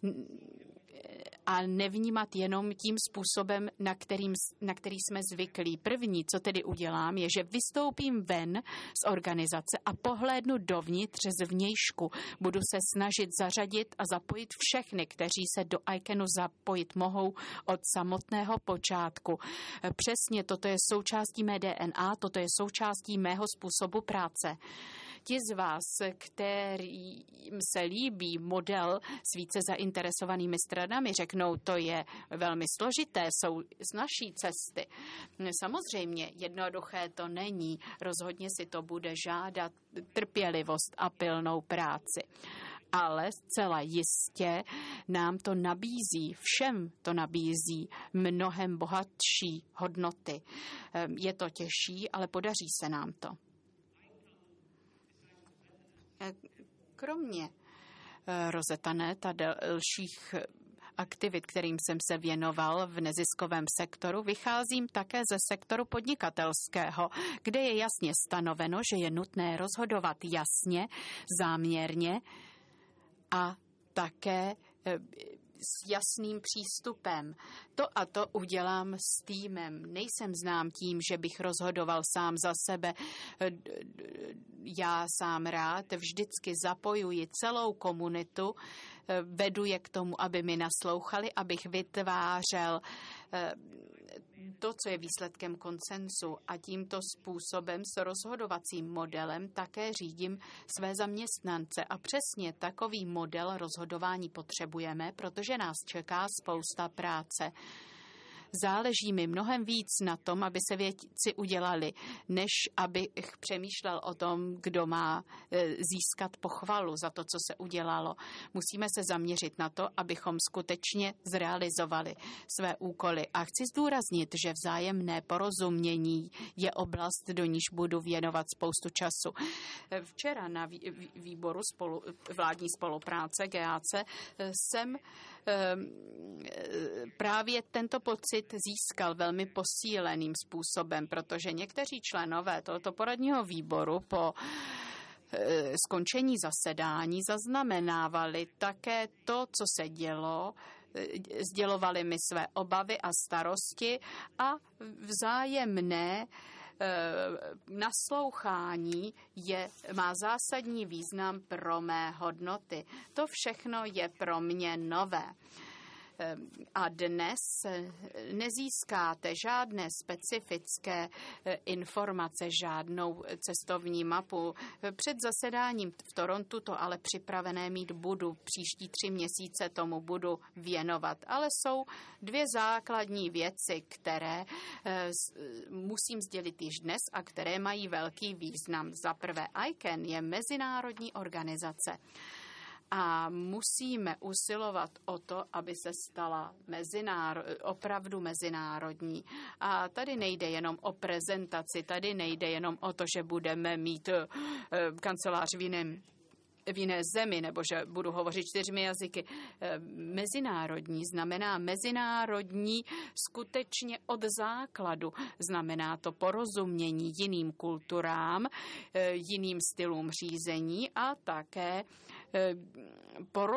a nevnímat jenom tím způsobem, na který jsme zvyklí. První, co tedy udělám, je, že vystoupím ven z organizace a pohlédnu dovnitř zvnějšku. Budu se snažit zařadit a zapojit všechny, kteří se do ICANNu zapojit mohou od samotného počátku. Přesně toto je součástí mé DNA, toto je součástí mého způsobu práce. Ti z vás, kterým se líbí model s více zainteresovanými stranami, řeknou, to je velmi složité, jsou z naší cesty. Samozřejmě jednoduché to není, rozhodně si to bude žádat trpělivost a pilnou práci. Ale zcela jistě nám to nabízí, všem to nabízí mnohem bohatší hodnoty. Je to těžší, ale podaří se nám to. Kromě Rosetta.net a dalších aktivit, kterým jsem se věnoval v neziskovém sektoru, vycházím také ze sektoru podnikatelského, kde je jasně stanoveno, že je nutné rozhodovat jasně, záměrně a také s jasným přístupem. To udělám s týmem. Nejsem znám tím, že bych rozhodoval sám za sebe. Já sám rád vždycky zapojuji celou komunitu, vedu je k tomu, aby mi naslouchali, abych vytvářel to, co je výsledkem konsensu a tímto způsobem s rozhodovacím modelem také řídím své zaměstnance a přesně takový model rozhodování potřebujeme, protože nás čeká spousta práce. Záleží mi mnohem víc na tom, aby se věci udělali, než abych přemýšlel o tom, kdo má získat pochvalu za to, co se udělalo. Musíme se zaměřit na to, abychom skutečně zrealizovali své úkoly. A chci zdůraznit, že vzájemné porozumění je oblast, do níž budu věnovat spoustu času. Včera na výboru vládní spolupráce GAC jsem právě tento pocit získal velmi posíleným způsobem, protože někteří členové tohoto poradního výboru po skončení zasedání zaznamenávali také to, co se dělo, sdělovali mi své obavy a starosti a vzájemné naslouchání má zásadní význam pro mé hodnoty. To všechno je pro mě nové. A dnes nezískáte žádné specifické informace, žádnou cestovní mapu. Před zasedáním v Torontu to ale připravené mít budu. Příští 3 měsíce tomu budu věnovat. Ale jsou 2 základní věci, které musím sdělit již dnes a které mají velký význam. Za prvé, ICANN je mezinárodní organizace. A musíme usilovat o to, aby se stala opravdu mezinárodní. A tady nejde jenom o prezentaci, tady nejde jenom o to, že budeme mít kancelář v jiné zemi, nebo že budu hovořit 4 jazyky. Mezinárodní znamená mezinárodní skutečně od základu. Znamená to porozumění jiným kulturám, jiným stylům řízení a také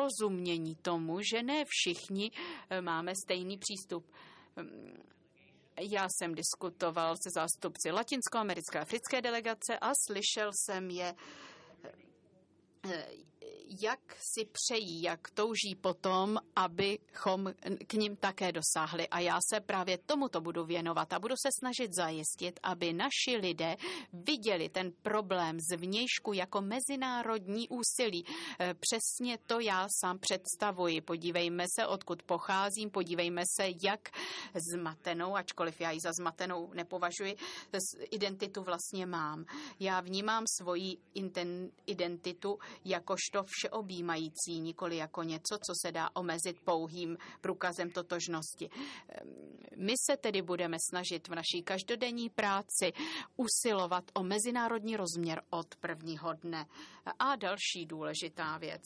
porozumění tomu, že ne všichni máme stejný přístup. Já jsem diskutoval se zástupci latinskoamerické a africké delegace a slyšel jsem je, jak si přejí, jak touží potom, abychom k nim také dosáhli. A já se právě tomuto budu věnovat a budu se snažit zajistit, aby naši lidé viděli ten problém zvnějšku jako mezinárodní úsilí. Přesně to já sám představuji. Podívejme se, odkud pocházím, podívejme se, jak zmatenou, ačkoliv já ji za zmatenou nepovažuji, identitu vlastně mám. Já vnímám svoji identitu jakožto všeobjímající, nikoli jako něco, co se dá omezit pouhým průkazem totožnosti. My se tedy budeme snažit v naší každodenní práci usilovat o mezinárodní rozměr od prvního dne. A další důležitá věc.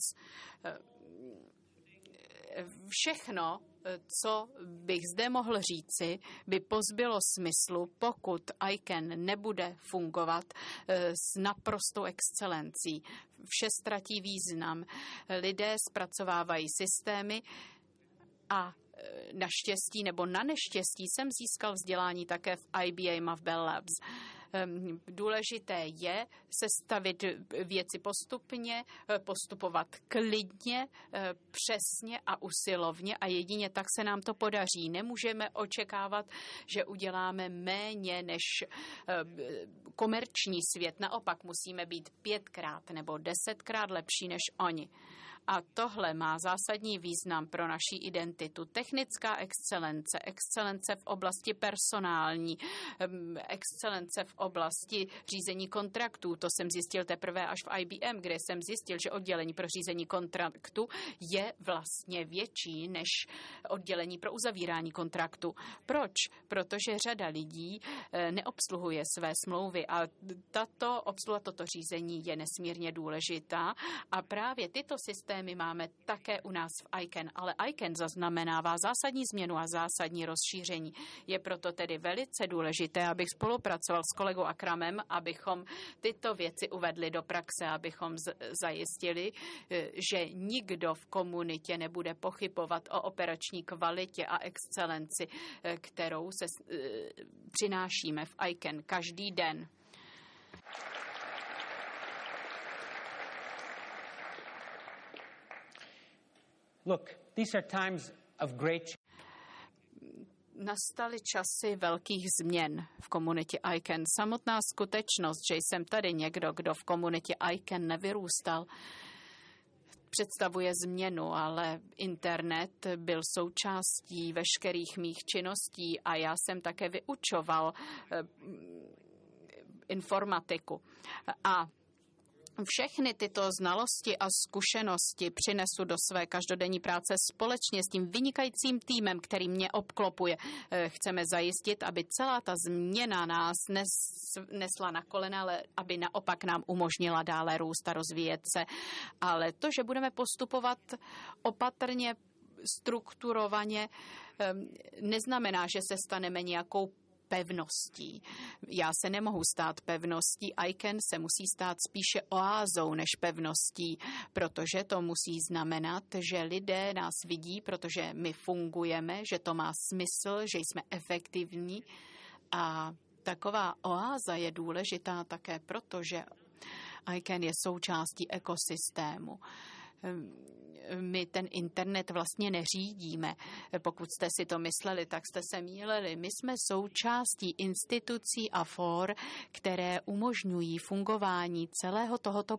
Všechno, co bych zde mohl říci, by pozbylo smyslu, pokud ICANN nebude fungovat s naprostou excelencí. Vše ztratí význam. Lidé zpracovávají systémy a naštěstí nebo na neštěstí jsem získal vzdělání také v IBM a v Bell Labs. Důležité je sestavit věci postupně, postupovat klidně, přesně a usilovně a jedině tak se nám to podaří. Nemůžeme očekávat, že uděláme méně než komerční svět. Naopak musíme být 5krát nebo 10krát lepší než oni. A tohle má zásadní význam pro naši identitu. Technická excelence, excelence v oblasti personální, excelence v oblasti řízení kontraktů. To jsem zjistil teprve až v IBM, kde jsem zjistil, že oddělení pro řízení kontraktu je vlastně větší než oddělení pro uzavírání kontraktu. Proč? Protože řada lidí neobsluhuje své smlouvy a tato obsluha, toto řízení je nesmírně důležitá a právě tyto systémy máme také u nás v ICANN, ale ICANN zaznamenává zásadní změnu a zásadní rozšíření. Je proto tedy velice důležité, abych spolupracoval s kolegou Akramem, abychom tyto věci uvedli do praxe, abychom zajistili, že nikdo v komunitě nebude pochybovat o operační kvalitě a excelenci, kterou se přinášíme v ICANN každý den. Look, these are times of great. Nastaly časy velkých změn v komunitě ICANN. Samotná skutečnost, že jsem tady někdo, kdo v komunitě ICANN nevyrůstal, představuje změnu, ale internet byl součástí veškerých mých činností a já jsem také vyučoval informatiku. A všechny tyto znalosti a zkušenosti přinesu do své každodenní práce společně s tím vynikajícím týmem, který mě obklopuje. Chceme zajistit, aby celá ta změna nás nesla na kolena, ale aby naopak nám umožnila dále růst a rozvíjet se. Ale to, že budeme postupovat opatrně, strukturovaně, neznamená, že se staneme nějakou pevností. Já se nemohu stát pevností, ICANN se musí stát spíše oázou než pevností, protože to musí znamenat, že lidé nás vidí, protože my fungujeme, že to má smysl, že jsme efektivní a taková oáza je důležitá také proto, že ICANN je součástí ekosystému. My ten internet vlastně neřídíme. Pokud jste si to mysleli, tak jste se mýlili. My jsme součástí institucí a for, které umožňují fungování celého tohoto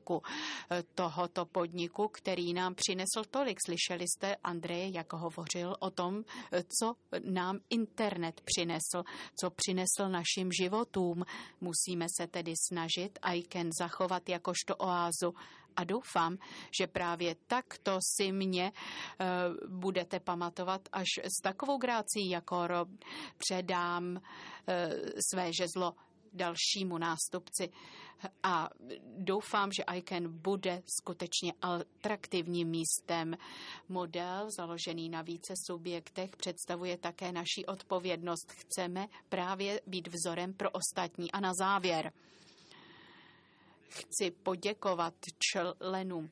podniku, který nám přinesl tolik. Slyšeli jste Andreje, jak hovořil o tom, co nám internet přinesl, co přinesl našim životům. Musíme se tedy snažit ICANN zachovat jakožto oázu. A doufám, že právě takto si mě budete pamatovat, až s takovou grácií, jako Rob, předám své žezlo dalšímu nástupci. A doufám, že ICANN bude skutečně atraktivním místem. Model založený na více subjektech představuje také naši odpovědnost. Chceme právě být vzorem pro ostatní. A na závěr chci poděkovat členům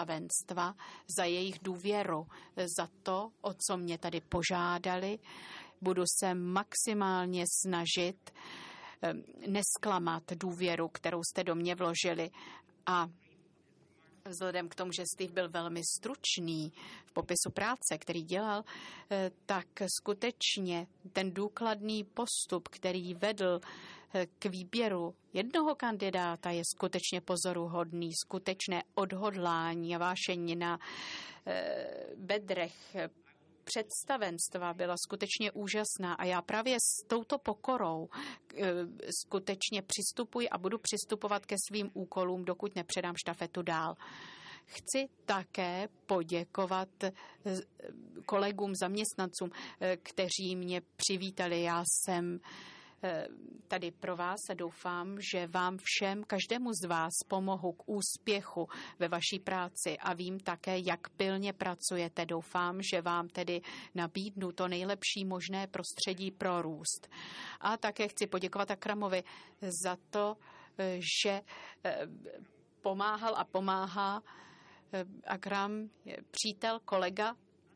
představenstva za jejich důvěru, za to, o co mě tady požádali. Budu se maximálně snažit nesklamat důvěru, kterou jste do mě vložili. A vzhledem k tomu, že Steve byl velmi stručný v popisu práce, který dělal, tak skutečně ten důkladný postup, který vedl k výběru jednoho kandidáta, je skutečně pozoruhodný, skutečné odhodlání a vášení na bedrech představenstva byla skutečně úžasná a já právě s touto pokorou skutečně přistupuji a budu přistupovat ke svým úkolům, dokud nepředám štafetu dál. Chci také poděkovat kolegům, zaměstnancům, kteří mě přivítali. Já jsem tady pro vás a doufám, že vám všem, každému z vás pomohu k úspěchu ve vaší práci a vím také, jak pilně pracujete. Doufám, že vám tedy nabídnu to nejlepší možné prostředí pro růst. A také chci poděkovat Akramovi za to, že pomáhal a pomáhá. Akram je přítel, kolega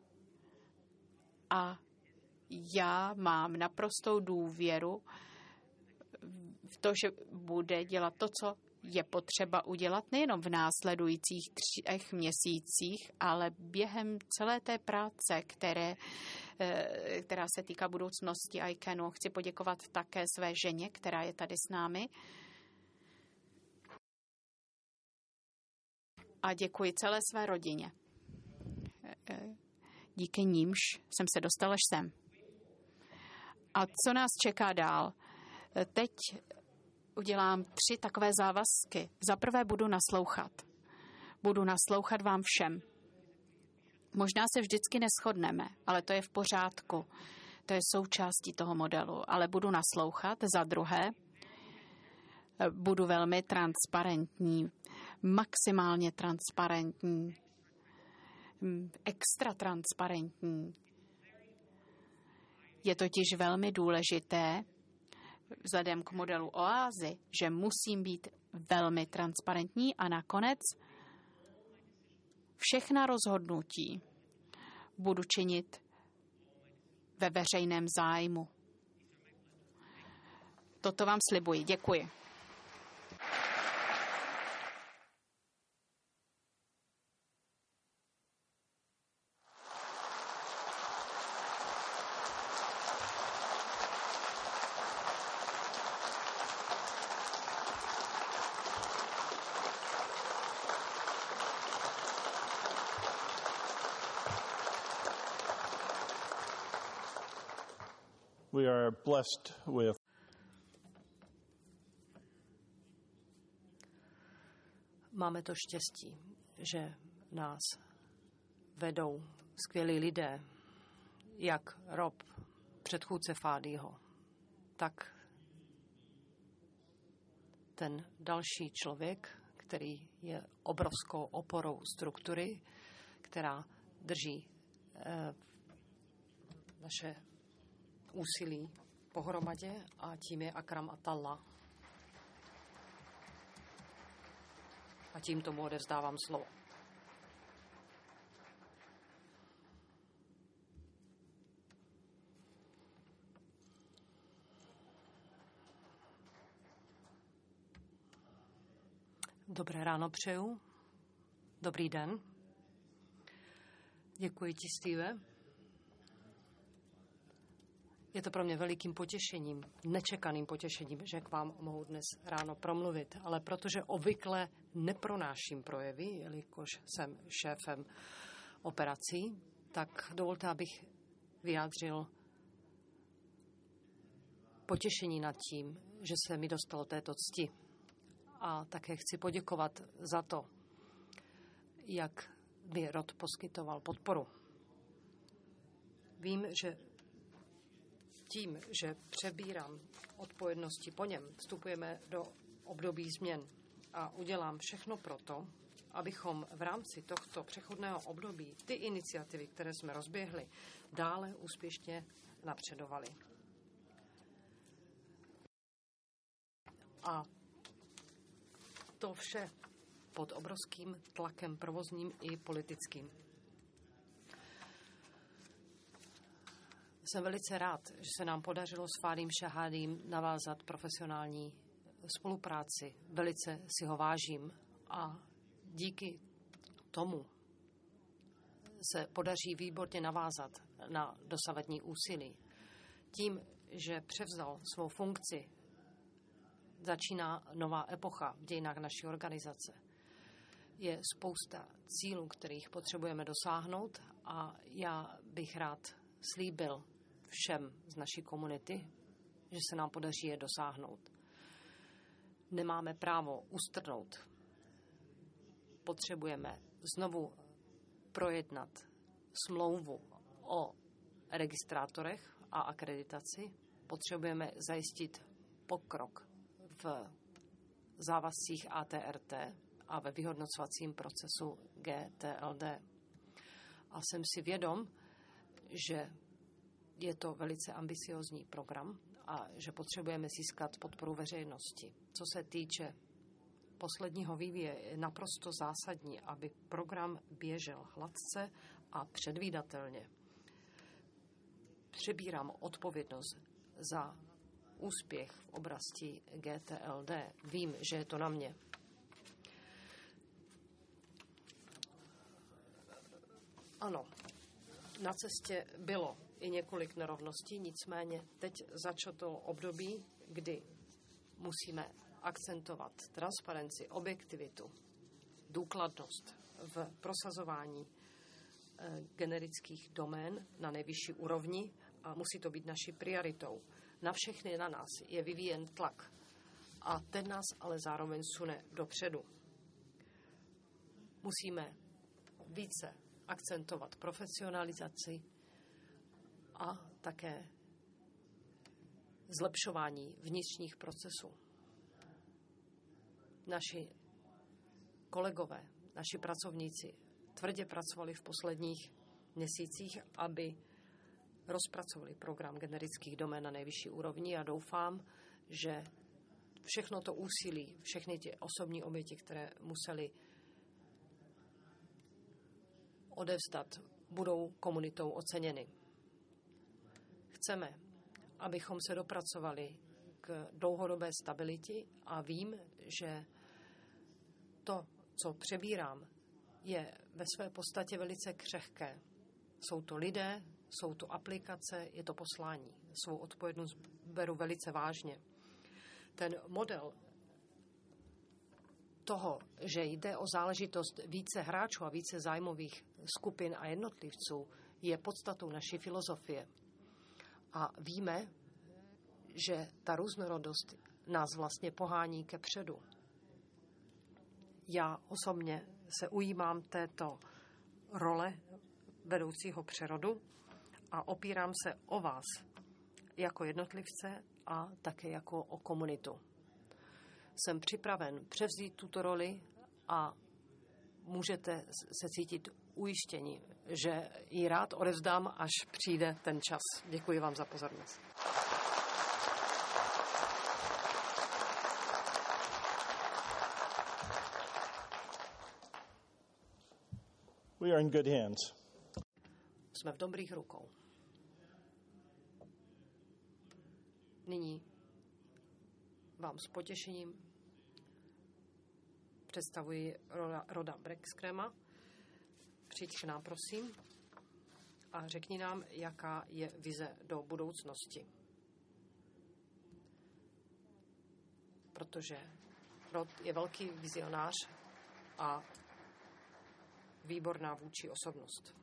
a já mám naprostou důvěru v to, že bude dělat to, co je potřeba udělat nejenom v následujících 3 měsících, ale během celé té práce, která se týká budoucnosti ICANNu. Chci poděkovat také své ženě, která je tady s námi. A děkuji celé své rodině. Díky nímž jsem se dostal až sem. A co nás čeká dál? Teď udělám 3 takové závazky. Za prvé budu naslouchat. Budu naslouchat vám všem. Možná se vždycky neshodneme, ale to je v pořádku. To je součástí toho modelu, ale budu naslouchat. Za druhé budu velmi transparentní, maximálně transparentní, extra transparentní. Je totiž velmi důležité, vzhledem k modelu oázy, že musím být velmi transparentní a nakonec všechna rozhodnutí budu činit ve veřejném zájmu. Toto vám slibuji. Děkuji. We are blessed with Máme to štěstí, že nás vedou skvělí lidé, jak Rob, předchůdce Fádyho, tak ten další člověk, který je obrovskou oporou struktury, která drží naše úsilí pohromadě, a tím je Akram Atallah. A tím tomu odevzdávám slovo. Dobré ráno přeju. Dobrý den. Děkuji ti, Steve. Je to pro mě velikým potěšením, nečekaným potěšením, že k vám mohu dnes ráno promluvit, ale protože obvykle nepronáším projevy, jelikož jsem šéfem operací, tak dovolte, abych vyjádřil potěšení nad tím, že se mi dostalo této cti. A také chci poděkovat za to, jak mi Rod poskytoval podporu. Vím, že tím, že přebírám odpovědnosti po něm, vstupujeme do období změn a udělám všechno proto, abychom v rámci tohto přechodného období ty iniciativy, které jsme rozběhli, dále úspěšně napředovali. A to vše pod obrovským tlakem provozním i politickým. Jsem velice rád, že se nám podařilo s Fádím Šahádím navázat profesionální spolupráci. Velice si ho vážím a díky tomu se podaří výborně navázat na dosavadní úsilí. Tím, že převzal svou funkci, začíná nová epocha v dějinách naší organizace. Je spousta cílů, kterých potřebujeme dosáhnout a já bych rád slíbil všem z naší komunity, že se nám podaří je dosáhnout. Nemáme právo ustrnout. Potřebujeme znovu projednat smlouvu o registrátorech a akreditaci. Potřebujeme zajistit pokrok v závazcích ATRT a ve vyhodnocovacím procesu GTLD. A jsem si vědom, že je to velice ambiciózní program a že potřebujeme získat podporu veřejnosti. Co se týče posledního vývoje, je naprosto zásadní, aby program běžel hladce a předvídatelně. Přebírám odpovědnost za úspěch v oblasti GTLD. Vím, že je to na mě. Ano, na cestě bylo i několik nerovností, nicméně teď začalo období, kdy musíme akcentovat transparenci, objektivitu, důkladnost v prosazování generických domén na nejvyšší úrovni a musí to být naší prioritou. Na všechny na nás je vyvíjen tlak a ten nás ale zároveň sune dopředu. Musíme více akcentovat profesionalizaci a také zlepšování vnitřních procesů. Naši kolegové, naši pracovníci tvrdě pracovali v posledních měsících, aby rozpracovali program generických domén na nejvyšší úrovni a doufám, že všechno to úsilí, všechny ty osobní oběti, které museli odevzdat, budou komunitou oceněny. Chceme, abychom se dopracovali k dlouhodobé stabilitě a vím, že to, co přebírám, je ve své podstatě velice křehké. Jsou to lidé, jsou to aplikace, je to poslání. Svou odpovědnost beru velice vážně. Ten model toho, že jde o záležitost více hráčů a více zájmových skupin a jednotlivců, je podstatou naší filozofie. A víme, že ta různorodost nás vlastně pohání ke předu. Já osobně se ujímám této role vedoucího přerodu a opírám se o vás jako jednotlivce a také jako o komunitu. Jsem připraven převzít tuto roli a můžete se cítit ujištěni, že ji rád odevzdám, až přijde ten čas. Děkuji vám za pozornost. We are in good hands. Jsme v dobrých rukou. Nyní vám s potěšením představuji Roda Brekskrema. Přijď k nám, prosím, a řekni nám, jaká je vize do budoucnosti. Protože Rod je velký vizionář a výborná vůdčí osobnost.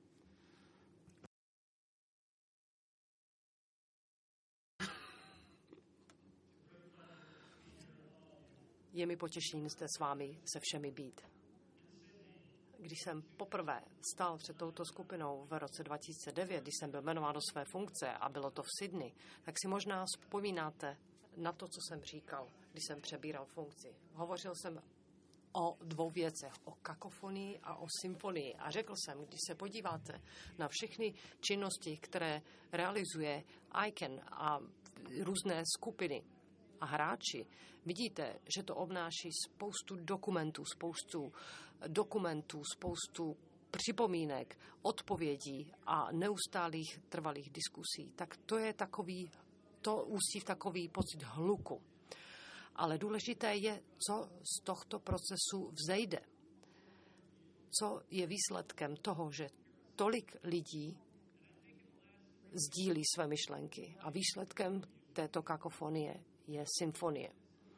Je mi potěšením zde s vámi se všemi být. Když jsem poprvé stál před touto skupinou v roce 2009, když jsem byl jmenován do své funkce a bylo to v Sydney, tak si možná vzpomínáte na to, co jsem říkal, když jsem přebíral funkci. Hovořil jsem o dvou věcech, o kakofonii a o symfonii. A řekl jsem, když se podíváte na všechny činnosti, které realizuje ICANN a různé skupiny a hráči, vidíte, že to obnáší spoustu dokumentů, spoustu připomínek, odpovědí a neustálých trvalých diskusí, tak to ústí v takový pocit hluku. Ale důležité je, co z tohto procesu vzejde. Co je výsledkem toho, že tolik lidí sdílí své myšlenky. A výsledkem této kakofonie je symfonie.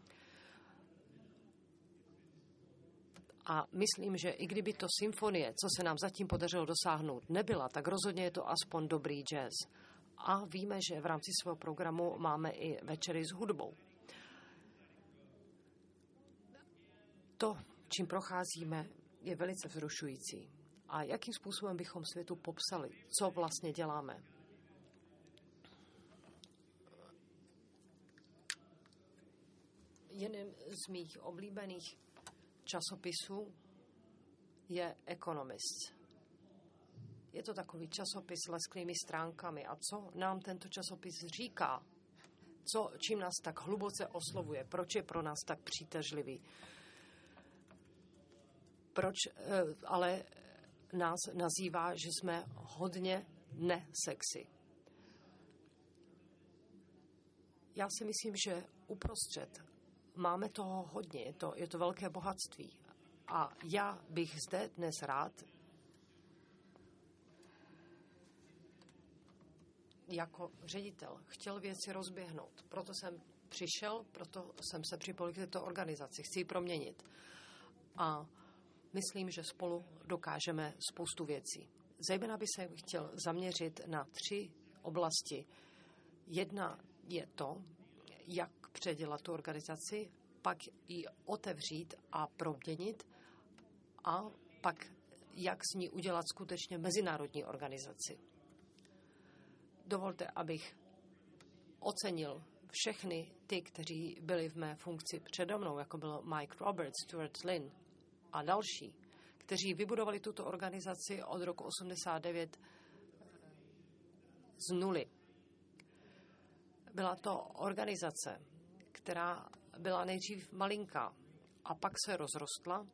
A myslím, že i kdyby to symfonie, co se nám zatím podařilo dosáhnout, nebyla, tak rozhodně je to aspoň dobrý jazz. A víme, že v rámci svého programu máme i večery s hudbou. To, čím procházíme, je velice vzrušující. A jakým způsobem bychom světu popsali, co vlastně děláme? Jedním z mých oblíbených časopisů je Economist. Je to takový časopis s lesklými stránkami. A co nám tento časopis říká? Čím nás tak hluboce oslovuje? Proč je pro nás tak přitažlivý? Proč ale nás nazývá, že jsme hodně nesexy? Já si myslím, že uprostřed máme toho hodně, je to velké bohatství. A já bych zde dnes rád jako ředitel chtěl věci rozběhnout. Proto jsem přišel, proto jsem se připojil k této organizaci. Chci ji proměnit. A myslím, že spolu dokážeme spoustu věcí. Zejména bych se chtěl zaměřit na 3 oblasti. Jedna je to, jak předělat tu organizaci, pak ji otevřít a proměnit a pak jak z ní udělat skutečně mezinárodní organizaci. Dovolte, abych ocenil všechny ty, kteří byli v mé funkci přede mnou, jako byl Mike Roberts, Stuart Lynn a další, kteří vybudovali tuto organizaci od roku 89 z nuly. Byla to organizace, která byla nejdřív malinká a pak se rozrostla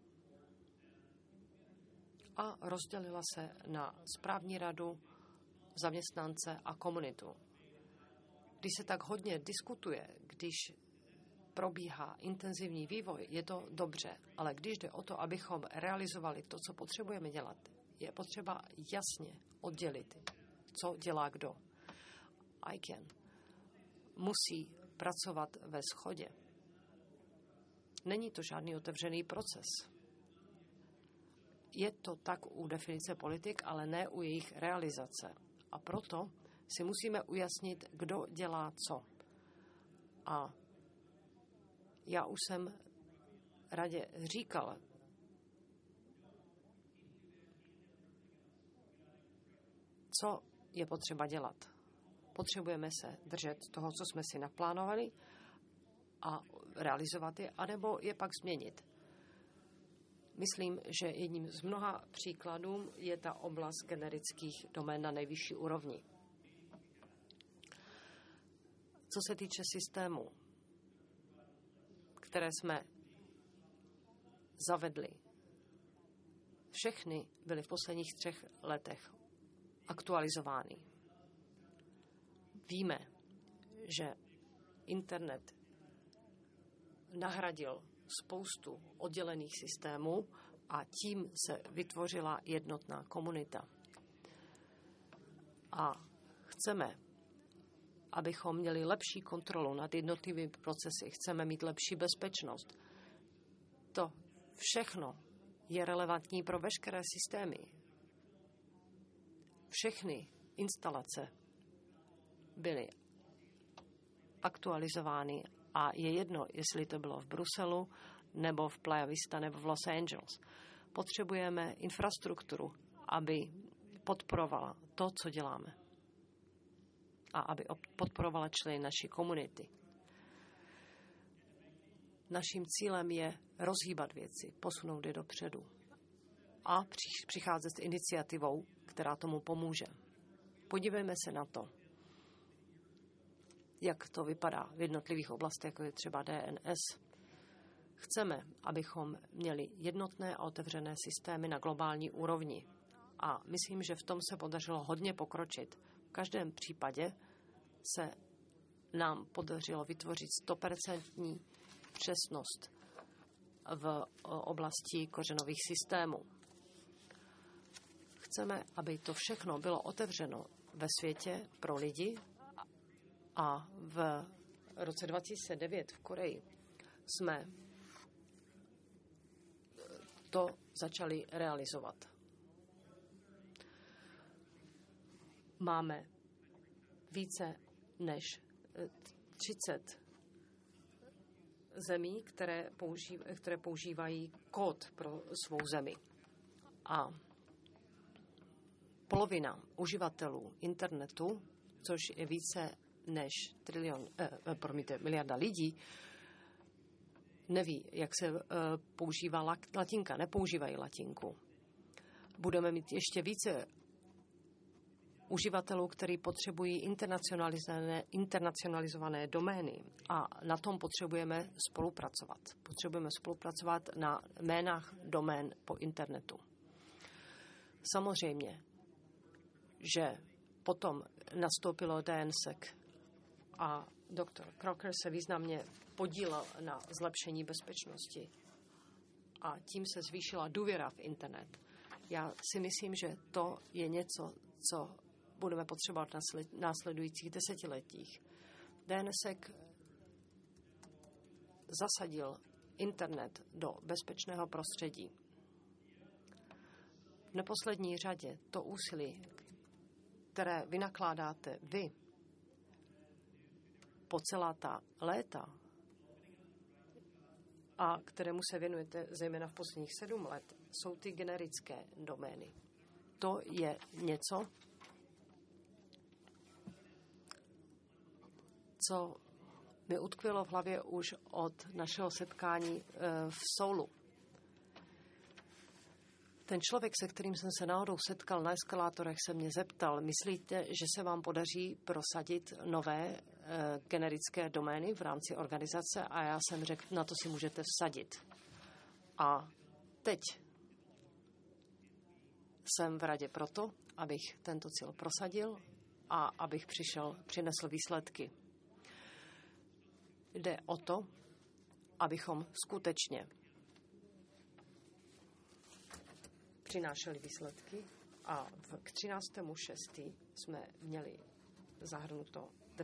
a rozdělila se na správní radu, zaměstnance a komunitu. Když se tak hodně diskutuje, když probíhá intenzivní vývoj, je to dobře, ale když jde o to, abychom realizovali to, co potřebujeme dělat, je potřeba jasně oddělit, co dělá kdo. ICANN musí pracovat ve shodě. Není to žádný otevřený proces. Je to tak u definice politik, ale ne u jejich realizace. A proto si musíme ujasnit, kdo dělá co. A já už jsem radě říkal, co je potřeba dělat. Potřebujeme se držet toho, co jsme si naplánovali a realizovat je, anebo je pak změnit. Myslím, že jedním z mnoha příkladů je ta oblast generických domén na nejvyšší úrovni. Co se týče systému, které jsme zavedli, všechny byly v posledních 3 letech aktualizovány. Víme, že internet nahradil spoustu oddělených systémů a tím se vytvořila jednotná komunita. A chceme, abychom měli lepší kontrolu nad jednotlivými procesy, chceme mít lepší bezpečnost. To všechno je relevantní pro veškeré systémy. Všechny instalace byly aktualizovány a je jedno, jestli to bylo v Bruselu, nebo v Playa Vista, nebo v Los Angeles. Potřebujeme infrastrukturu, aby podporovala to, co děláme. A aby podporovala členy naší komunity. Naším cílem je rozhýbat věci, posunout je dopředu a přicházet s iniciativou, která tomu pomůže. Podívejme se na to, jak to vypadá v jednotlivých oblastech, jako je třeba DNS. Chceme, abychom měli jednotné a otevřené systémy na globální úrovni. A myslím, že v tom se podařilo hodně pokročit. V každém případě se nám podařilo vytvořit 100% přesnost v oblasti kořenových systémů. Chceme, aby to všechno bylo otevřeno ve světě pro lidi a v roce 2009 v Koreji jsme to začali realizovat. Máme více než 30 zemí, které používají kód pro svou zemi. A polovina uživatelů internetu, což je více než miliarda lidí, neví, jak se používá latinka, nepoužívají latinku. Budeme mít ještě více uživatelů, kteří potřebují internacionalizované domény a na tom potřebujeme spolupracovat. Potřebujeme spolupracovat na jménách domén po internetu. Samozřejmě, že potom nastoupilo DNSSEC a doktor Crocker se významně podílel na zlepšení bezpečnosti a tím se zvýšila důvěra v internet. Já si myslím, že to je něco, co budeme potřebovat v následujících desetiletích. DNSSEC zasadil internet do bezpečného prostředí. V neposlední řadě to úsilí, které vynakládáte vy po celá ta léta a kterému se věnujete zejména v posledních 7 let, jsou ty generické domény. To je něco, co mi utkvělo v hlavě už od našeho setkání v Soulu. Ten člověk, se kterým jsem se náhodou setkal na eskalátorech, se mě zeptal, myslíte, že se vám podaří prosadit nové generické domény v rámci organizace? A já jsem řekl, na to si můžete vsadit. A teď jsem v radě proto, abych tento cíl prosadil a abych přinesl výsledky. Jde o to, abychom skutečně přinášeli výsledky a k 13.6. jsme měli zahrnuto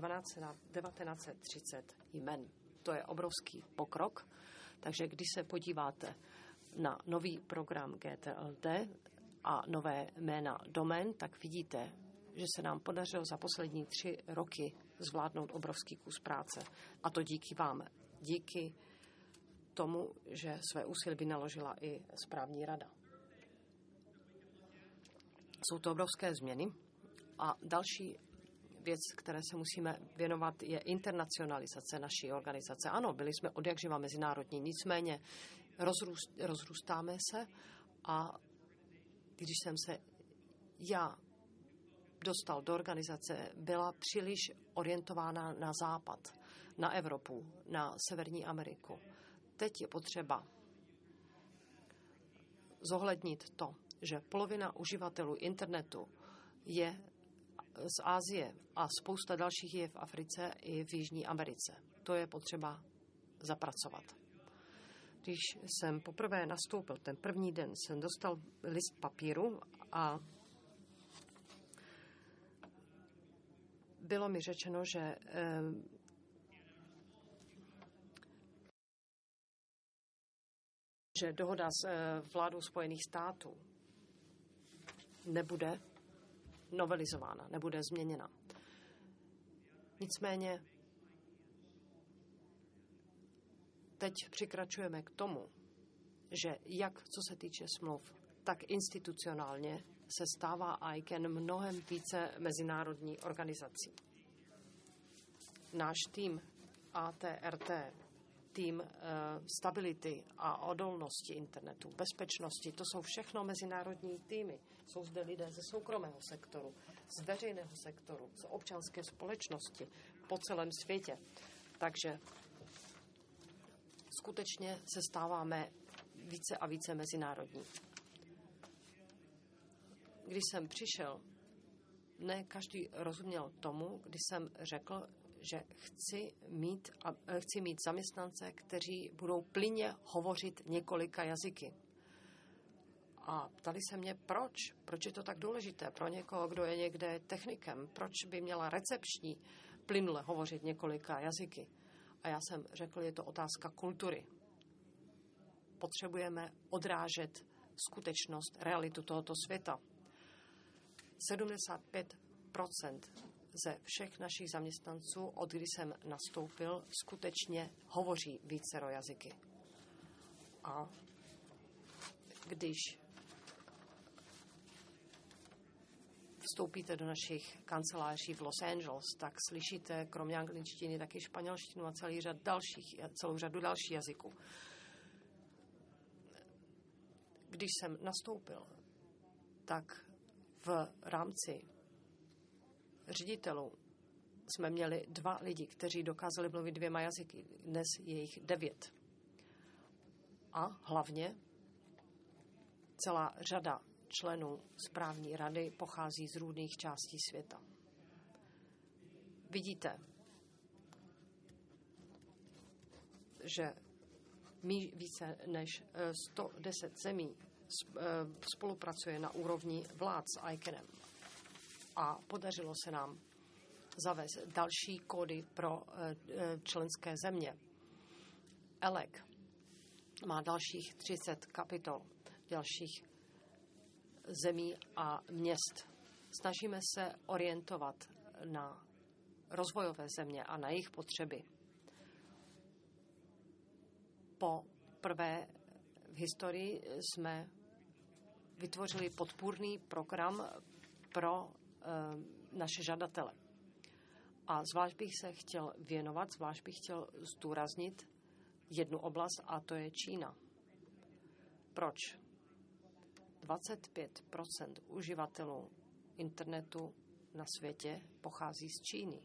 1930 jmen. To je obrovský pokrok, takže když se podíváte na nový program GTLD a nové jména domén, tak vidíte, že se nám podařilo za poslední 3 roky zvládnout obrovský kus práce. A to díky vám. Díky tomu, že své úsilí vynaložila i správní rada. Jsou to obrovské změny a další věc, které se musíme věnovat, je internacionalizace naší organizace. Ano, byli jsme odjakživa mezinárodní, nicméně rozrůstáme se a když jsem se já dostal do organizace, byla příliš orientována na západ, na Evropu, na Severní Ameriku. Teď je potřeba zohlednit to, že polovina uživatelů internetu je z Asie a spousta dalších je v Africe i v Jižní Americe. To je potřeba zapracovat. Když jsem poprvé nastoupil, ten první den jsem dostal list papíru a bylo mi řečeno, že dohoda s vládou Spojených států nebude novelizována, nebude změněna. Nicméně teď přikračujeme k tomu, že jak co se týče smluv, tak institucionálně se stává ICANN mnohem více mezinárodní organizací. Náš tým ATRT, tým stability a odolnosti internetu, bezpečnosti, to jsou všechno mezinárodní týmy. Jsou zde lidé ze soukromého sektoru, z veřejného sektoru, z občanské společnosti po celém světě. Takže skutečně se stáváme více a více mezinárodní. Když jsem přišel, ne každý rozuměl tomu, když jsem řekl, že chci mít zaměstnance, kteří budou plynně hovořit několika jazyky. A ptali se mě, proč? Proč je to tak důležité pro někoho, kdo je někde technikem? Proč by měla recepční plynule hovořit několika jazyky? A já jsem řekl, je to otázka kultury. Potřebujeme odrážet skutečnost, realitu tohoto světa. 75% ze všech našich zaměstnanců, od kdy jsem nastoupil, skutečně hovoří vícero jazyky. A když vstoupíte do našich kanceláří v Los Angeles, tak slyšíte kromě angličtiny taky španělštinu a celou řadu dalších jazyků. Když jsem nastoupil, tak v rámci ředitelů jsme měli 2 lidi, kteří dokázali mluvit 2 jazyky. Dnes je jich 9. A hlavně celá řada členů správní rady pochází z různých částí světa. Vidíte, že více než 110 zemí spolupracuje na úrovni vlád s ICANNem a podařilo se nám zavést další kódy pro členské země. ELEC má dalších 30 kapitol, dalších zemí a měst. Snažíme se orientovat na rozvojové země a na jejich potřeby. Poprvé v historii jsme vytvořili podpůrný program pro naše žadatele. A zvlášť bych se chtěl věnovat, zvlášť bych chtěl zdůraznit jednu oblast, a to je Čína. Proč? 25% uživatelů internetu na světě pochází z Číny.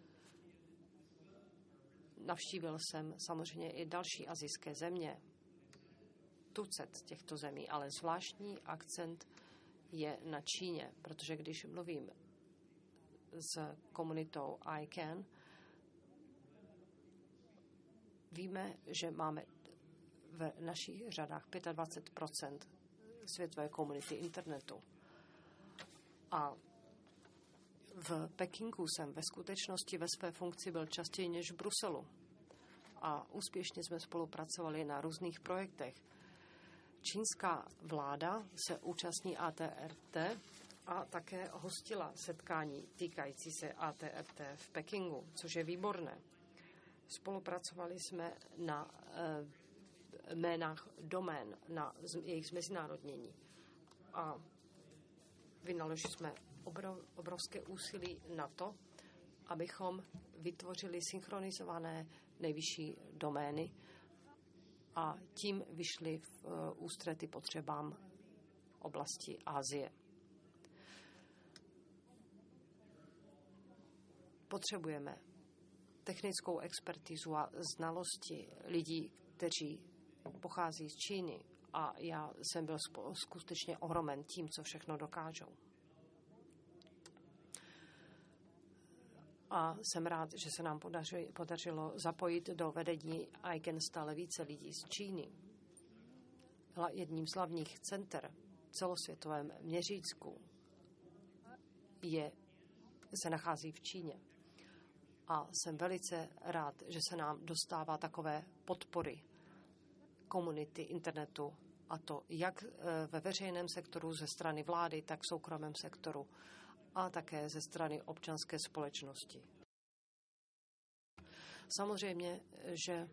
Navštívil jsem samozřejmě i další asijské země, tucet těchto zemí, ale zvláštní akcent je na Číně, protože když mluvím s komunitou ICANN, víme, že máme v našich řadách 25% světové komunity internetu. A v Pekingu jsem ve skutečnosti ve své funkci byl častěji než v Bruselu. A úspěšně jsme spolupracovali na různých projektech. Čínská vláda se účastní ATRT a také hostila setkání týkající se ATRT v Pekingu, což je výborné. Spolupracovali jsme na jménách domén, na jejich zmezinárodnění. A vynaložili jsme obrovské úsilí na to, abychom vytvořili synchronizované nejvyšší domény a tím vyšli v ústrety potřebám oblasti Asie. Potřebujeme technickou expertizu a znalosti lidí, kteří pochází z Číny, a já jsem byl skutečně ohromen tím, co všechno dokážou. A jsem rád, že se nám podařilo zapojit do vedení ICANN stále více lidí z Číny. Jedním z hlavních center v celosvětovém měřítku se nachází v Číně. A jsem velice rád, že se nám dostává takové podpory komunity internetu, a to jak ve veřejném sektoru ze strany vlády, tak v soukromém sektoru a také ze strany občanské společnosti. Samozřejmě, že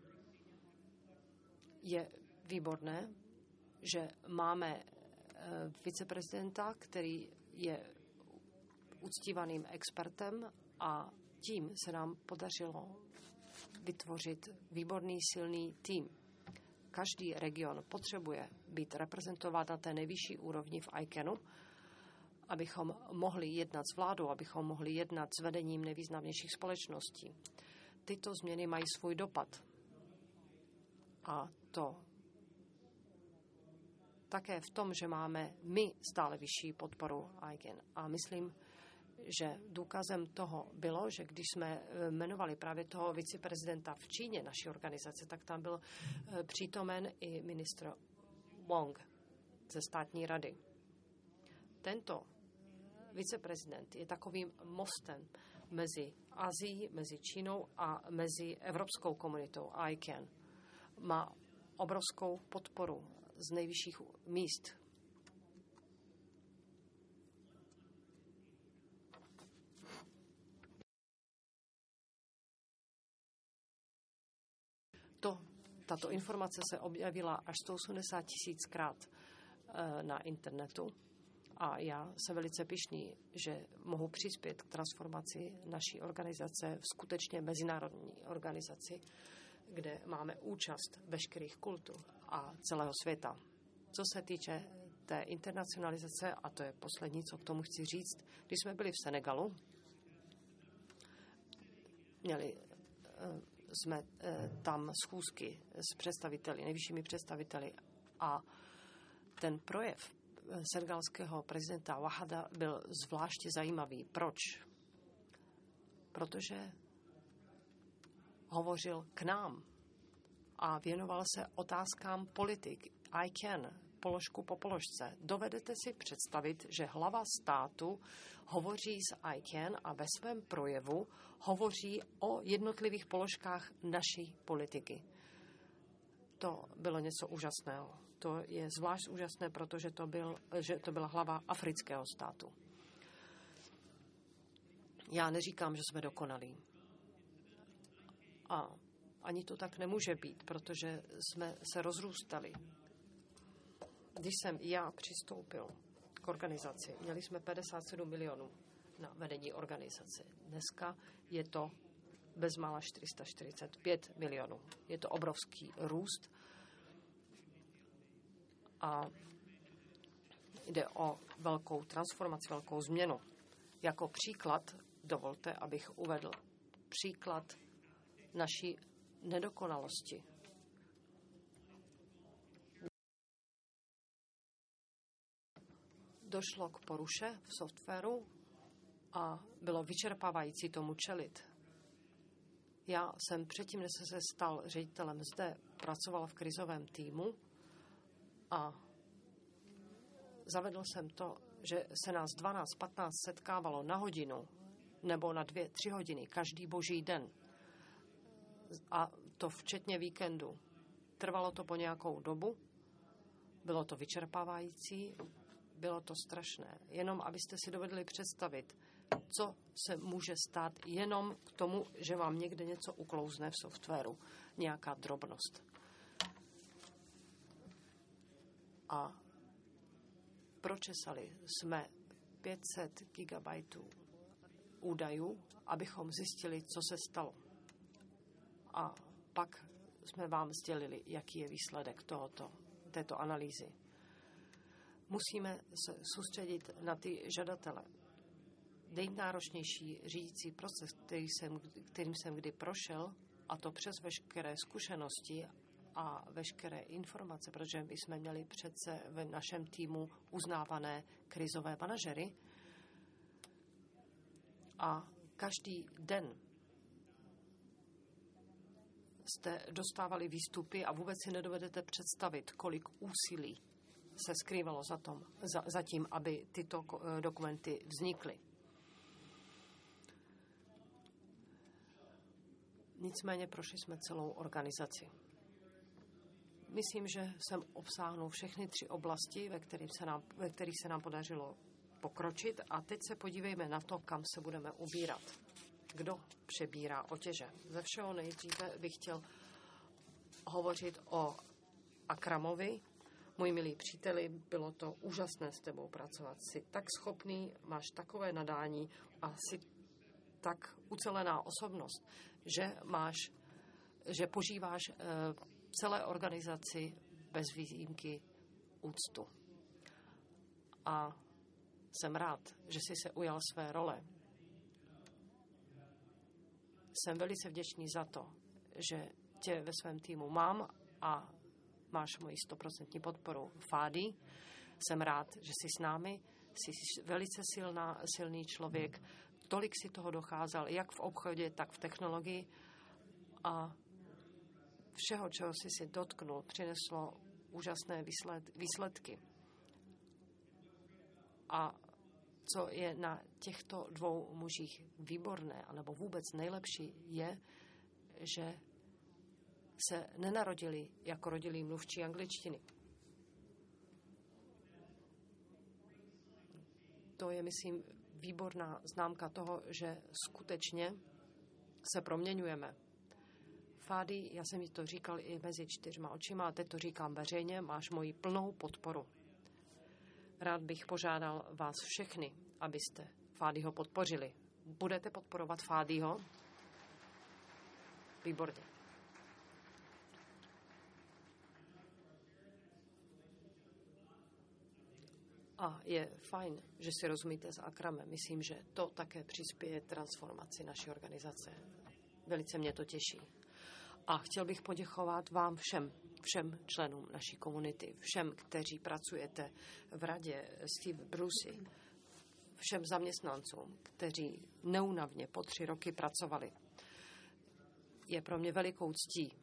je výborné, že máme viceprezidenta, který je uctívaným expertem, a tím se nám podařilo vytvořit výborný, silný tým. Každý region potřebuje být reprezentován na té nejvyšší úrovni v ICANNu, abychom mohli jednat s vládou, abychom mohli jednat s vedením nejvýznamnějších společností. Tyto změny mají svůj dopad. A to také v tom, že máme my stále vyšší podporu ICANN. A myslím, že důkazem toho bylo, že když jsme jmenovali právě toho viceprezidenta v Číně naší organizace, tak tam byl přítomen i ministr Wong ze státní rady. Tento viceprezident je takovým mostem mezi Asií, mezi Čínou a mezi evropskou komunitou ICANN. Má obrovskou podporu z nejvyšších míst. Tato informace se objevila až 180 000krát na internetu a já jsem velice pyšný, že mohu přispět k transformaci naší organizace v skutečně mezinárodní organizaci, kde máme účast veškerých kultů a celého světa. Co se týče té internacionalizace, a to je poslední, co k tomu chci říct, když jsme byli v Senegalu, měli jsme tam schůzky s představiteli, nejvyššími představiteli a ten projev senegalského prezidenta Wahada byl zvláště zajímavý. Proč? Protože hovořil k nám a věnoval se otázkám politik. ICANN, položku po položce. Dovedete si představit, že hlava státu hovoří s ICANN a ve svém projevu hovoří o jednotlivých položkách naší politiky. To bylo něco úžasného. To je zvlášť úžasné, protože to byla hlava afrického státu. Já neříkám, že jsme dokonalí. A ani to tak nemůže být, protože jsme se rozrůstali. Když jsem já přistoupil k organizaci, měli jsme 57 milionů na vedení organizace. Dneska je to bezmála 445 milionů. Je to obrovský růst a jde o velkou transformaci, velkou změnu. Jako příklad, dovolte, abych uvedl příklad naší nedokonalosti. Došlo k poruše v softwaru a bylo vyčerpávající tomu čelit. Já jsem předtím, než jsem se stal ředitelem zde, pracoval v krizovém týmu a zavedl jsem to, že se nás 12-15 setkávalo na hodinu nebo na 2-3 hodiny každý boží den. A to včetně víkendu. Trvalo to po nějakou dobu, bylo to vyčerpávající, bylo to strašné. Jenom abyste si dovedli představit, co se může stát jenom k tomu, že vám někde něco uklouzne v softwaru. Nějaká drobnost. A pročesali jsme 500 gigabajtů údajů, abychom zjistili, co se stalo. A pak jsme vám sdělili, jaký je výsledek této analýzy. Musíme se soustředit na ty žadatele. Nejnáročnější řídící proces, kterým jsem kdy prošel, a to přes veškeré zkušenosti a veškeré informace, protože my jsme měli přece v našem týmu uznávané krizové manažery a každý den jste dostávali výstupy a vůbec si nedovedete představit, kolik úsilí se skrývalo za tím, aby tyto dokumenty vznikly. Nicméně prošli jsme celou organizaci. Myslím, že jsem obsáhnul všechny 3 oblasti, ve kterých se nám podařilo pokročit a teď se podívejme na to, kam se budeme ubírat. Kdo přebírá otěže? Ze všeho nejdříve bych chtěl hovořit o Akramovi. Můj milý příteli, bylo to úžasné s tebou pracovat. Jsi tak schopný, máš takové nadání a jsi tak ucelená osobnost, že požíváš celé organizaci bez výjimky úctu. A jsem rád, že jsi se ujal své role. Jsem velice vděčný za to, že tě ve svém týmu mám a máš moji 100% podporu. Fády, jsem rád, že jsi s námi, jsi velice silný člověk, tolik si toho docházel, jak v obchodě, tak v technologii a všeho, čeho jsi si dotknul, přineslo úžasné výsledky. A co je na těchto dvou mužích výborné, anebo vůbec nejlepší, je, že se nenarodili, jako rodilí mluvčí angličtiny. To je, myslím, výborná známka toho, že skutečně se proměňujeme. Fády, já jsem mi to říkal i mezi 4 očima, a teď to říkám veřejně, máš moji plnou podporu. Rád bych požádal vás všechny, abyste Fádyho podpořili. Budete podporovat Fádyho? Výborně. A je fajn, že si rozumíte s Akramem. Myslím, že to také přispěje transformaci naší organizace. Velice mě to těší. A chtěl bych poděkovat vám všem členům naší komunity, všem, kteří pracujete v radě, Steve Brucey, všem zaměstnancům, kteří neúnavně po 3 roky pracovali. Je pro mě velikou ctí,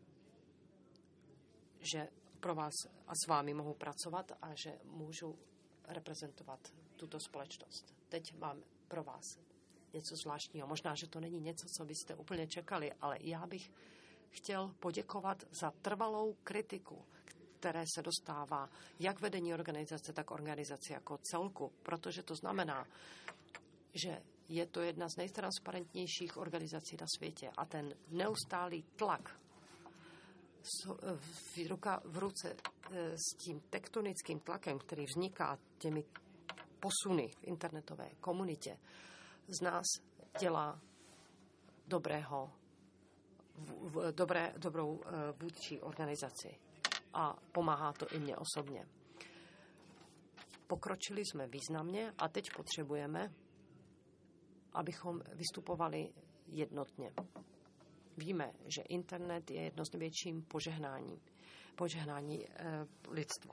že pro vás a s vámi mohu pracovat a že můžu reprezentovat tuto společnost. Teď mám pro vás něco zvláštního. Možná, že to není něco, co byste úplně čekali, ale já bych chtěl poděkovat za trvalou kritiku, které se dostává jak vedení organizace, tak organizace jako celku, protože to znamená, že je to jedna z nejtransparentnějších organizací na světě a ten neustálý tlak ruka v ruce s tím tektonickým tlakem, který vzniká těmi posuny v internetové komunitě, z nás dělá dobrou vůdčí organizaci a pomáhá to i mně osobně. Pokročili jsme významně a teď potřebujeme, abychom vystupovali jednotně. Víme, že internet je jedno z největším požehnání lidstva.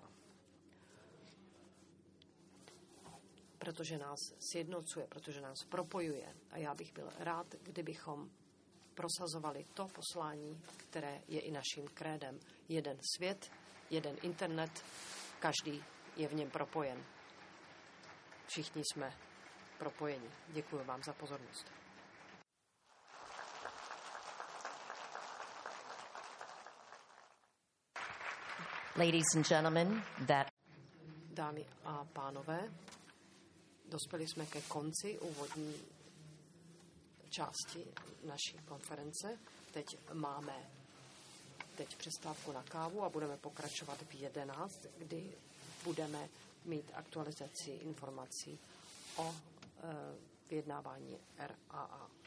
Protože nás sjednocuje, protože nás propojuje. A já bych byl rád, kdybychom prosazovali to poslání, které je i naším krédem. Jeden svět, jeden internet, každý je v něm propojen. Všichni jsme propojeni. Děkuji vám za pozornost. Ladies and gentlemen, Dámy a pánové, dospěli jsme ke konci úvodní části naší konference. Teď máme přestávku na kávu a budeme pokračovat v 11, kdy budeme mít aktualizaci informací o vyjednávání RAA.